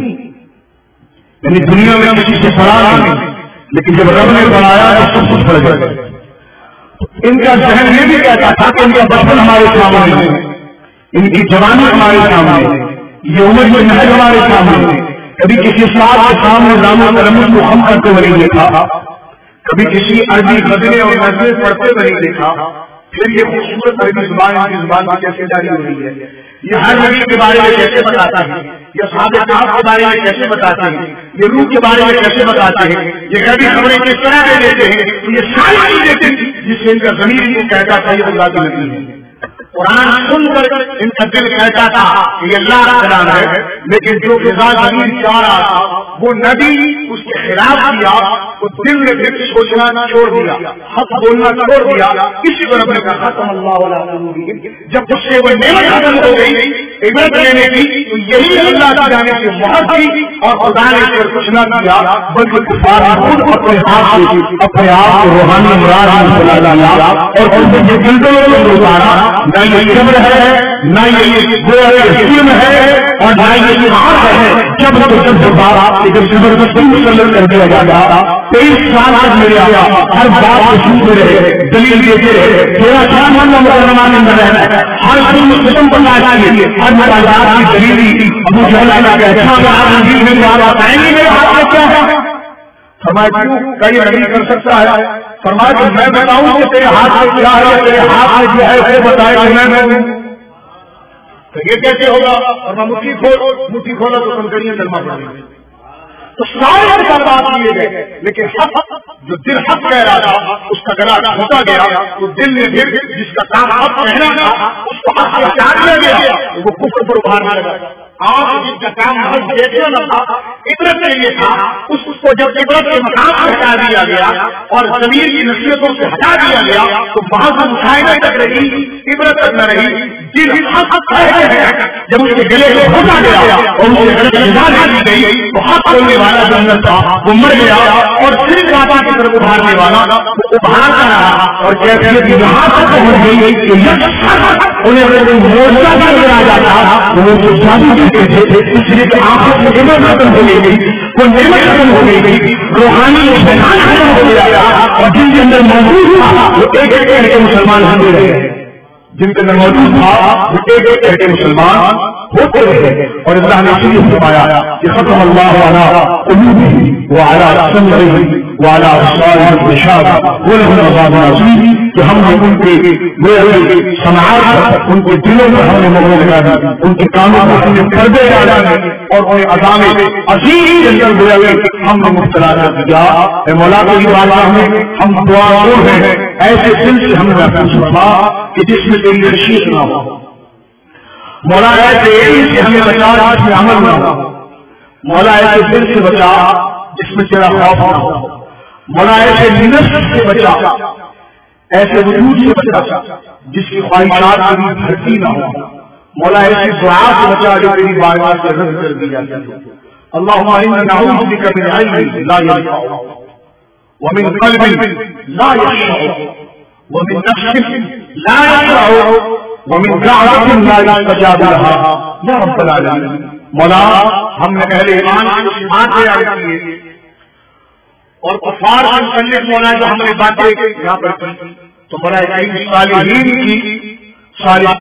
یعنی دنیا میں کسی سے پڑھا نہیں، لیکن جب رب نے بنایا تو سب کچھ پڑ گیا۔ ان کا ذہن یہ بھی کہتا تھا کہ ان کا بچپن ہمارے سامنے ہے، ان کی جوانی ہمارے سامنے ہے، یہ عمر کی محل ہمارے سامنے ہے۔ کبھی کسی ساتھ کے سامنے رام و رمض کو ہم کرتے ہوئے نہیں دیکھا، کبھی کسی عربی غزلیں اور نظریں پڑھتے ہوئے نہیں دیکھا، پھر یہ خوبصورت عربی زبان کی زبان کی کیسے جاری ہو رہی ہے، یہ ہر نبی کے بارے میں کیسے بتاتا ہے، یہ صحابہ کرام کے بارے میں کیسے بتاتا ہے، یہ روح کے بارے میں کیسے بتاتا ہے، یہ غیبی خبریں کس طرح دے دیتے ہیں، یہ ساری چیزیں تھی جس سے ان کا ضمیر یہ کہتا تھا یہ اللہ کی نبی ہے۔ قرآن سن کر ان کا دل کہتا تھا کہ یہ اللہ کا کلام ہے، لیکن جو غذا ضمیر چاہ رہا تھا وہ نبی اس کے خلاف کیا، وہ دل نے پھر سوچنا چھوڑ دیا، حق بولنا چھوڑ دیا، کسی کو رب نے کہا ختم اللہ علیہ۔ جب اس سے وہ نعمت ختم ہو گئی عبرت لینے کی تو یہی اللہ کی جانے سے محبت کی، اور خدا نے اس پر کچھ نہ کیا بلکہ کفار خود اپنے ہاتھ سے اپنے آپ کو روحانی مراد بنا لایا، اور ان کے دلوں کو گزارا۔ نہ یہ صبر ہے، نہ یہ ظلم ہے، اور نہ یہ ہاتھ ہے۔ جب تو جب بات جب زبردستی مسلط کر دیا جاتا تیئیس سال آج میرے آیا ہر بات کو سنتے رہے، دلیل دیتے رہے، تیرا چار من مسلمان اندر رہنا ہے، ہر ظلم ختم کرنا چاہیے، ہر مقاصد کی دلیل دی ابو جہل کا کہتا ہے میں آپ بتائیں گے میرے ہاتھ میں کیا ہے؟ فرمایا کیوں کیا یہ نبی کر سکتا ہے؟ فرمایا کہ میں بتاؤں کہ تیرے ہاتھ میں کیا ہے، تیرے ہاتھ میں جو ہے وہ بتائے کہ میں میں تو یہ کیسے ہوگا؟ اور میں مٹھی کھول مٹھی کھولا تو کنکریاں جلما پڑیں گے۔ تو سارے بات کیے گئے، لیکن حق جو دل حق کہہ رہا تھا اس کا گلا ہوتا گیا، تو دل نے پھر جس کا کام حق کہنا تھا اس کو حق پہچان لیا گیا، وہ کفر پر ابھارنے لگا۔ اور جس کا کام محض دیکھنا نہ تھا، عبرت کے لیے تھا، اس کو جب عبرت کے مقام سے ہٹا دیا گیا اور ضمیر کی نصیحتوں سے ہٹا دیا گیا تو وہاں سے مشاہدہ تک رہی، عبرت تک نہ رہی. جب اس کے گلے کو پھونکا گیا اور اسے غلط سزا دی گئی تو ہاتھ کھولنے والا جو اندر تھا وہ مر گیا اور صرف بابا کی طرف ابھارنے والا وہ ابھارتا رہا اور کیفیت یہاں تک پہنچ گئی کہ انہیں اگر کوئی موجودہ بھی نظر آ جاتا تو وہ جو شادی کرتے تھے اس لیے کہ آنکھوں سے نعمت ختم ہو گئی، کوئی نعمت ختم ہو گئی، روحانی امتحان ختم ہو گیا اور جن کے اندر موجود تھا وہ ایک ایک کر کے مسلمان ہوتے رہے، جن کے اندر موجود تھا وہ ایک ایک کر کے مسلمان ہوتے رہے. اور اللہ نے اس لیے فرمایا کہ ختم اللہ علی قلوبہم وعلی سمعہم وعلی ابصارہم غشاوہ ولہم عذاب عظیم، کہ ہم نے ان کے سماعت پر، ان کے دلوں پر ہم نے مہر لگا دی، ان کے کانوں پر ہم نے پردے ڈالے اور انہیں عذاب عظیم کے اندر گویا ہم نے مبتلا کر دیا. اے مولا کی بارگاہ میں ہم دعا گو ہیں ایسے دل سے ہم نے محفوظ فرما کہ جس میں تیری تشریف نہ ہو. مولا ایسے علم سے ہمیں بچا جس میں عمل نہ ہو. مولا ایسے دل سے بچا جس میں تیرا خوف نہ ہو. مولا ایسے نفس سے بچا، ایسے وجود سے بچا جس کی خواہشات کبھی بھرتی نہ ہو. مولا ایسی دعا سے بچا جو تیری بارگاہ سے رد کر دی جاتی ہے. اللہم انا نعوذ بک من علم لا ينفع ومن قلب لا يخشع ومن نفس لا يشبع ومن دعوة لا يستجاب لها یا رب العالمین. مولا ہم نے اہل ایمان کی ایمان سے آگے کیے اور کفار سے متعلق مولا جو ہم نے باتیں یہاں پر کی تو مولا صالحین کی صالح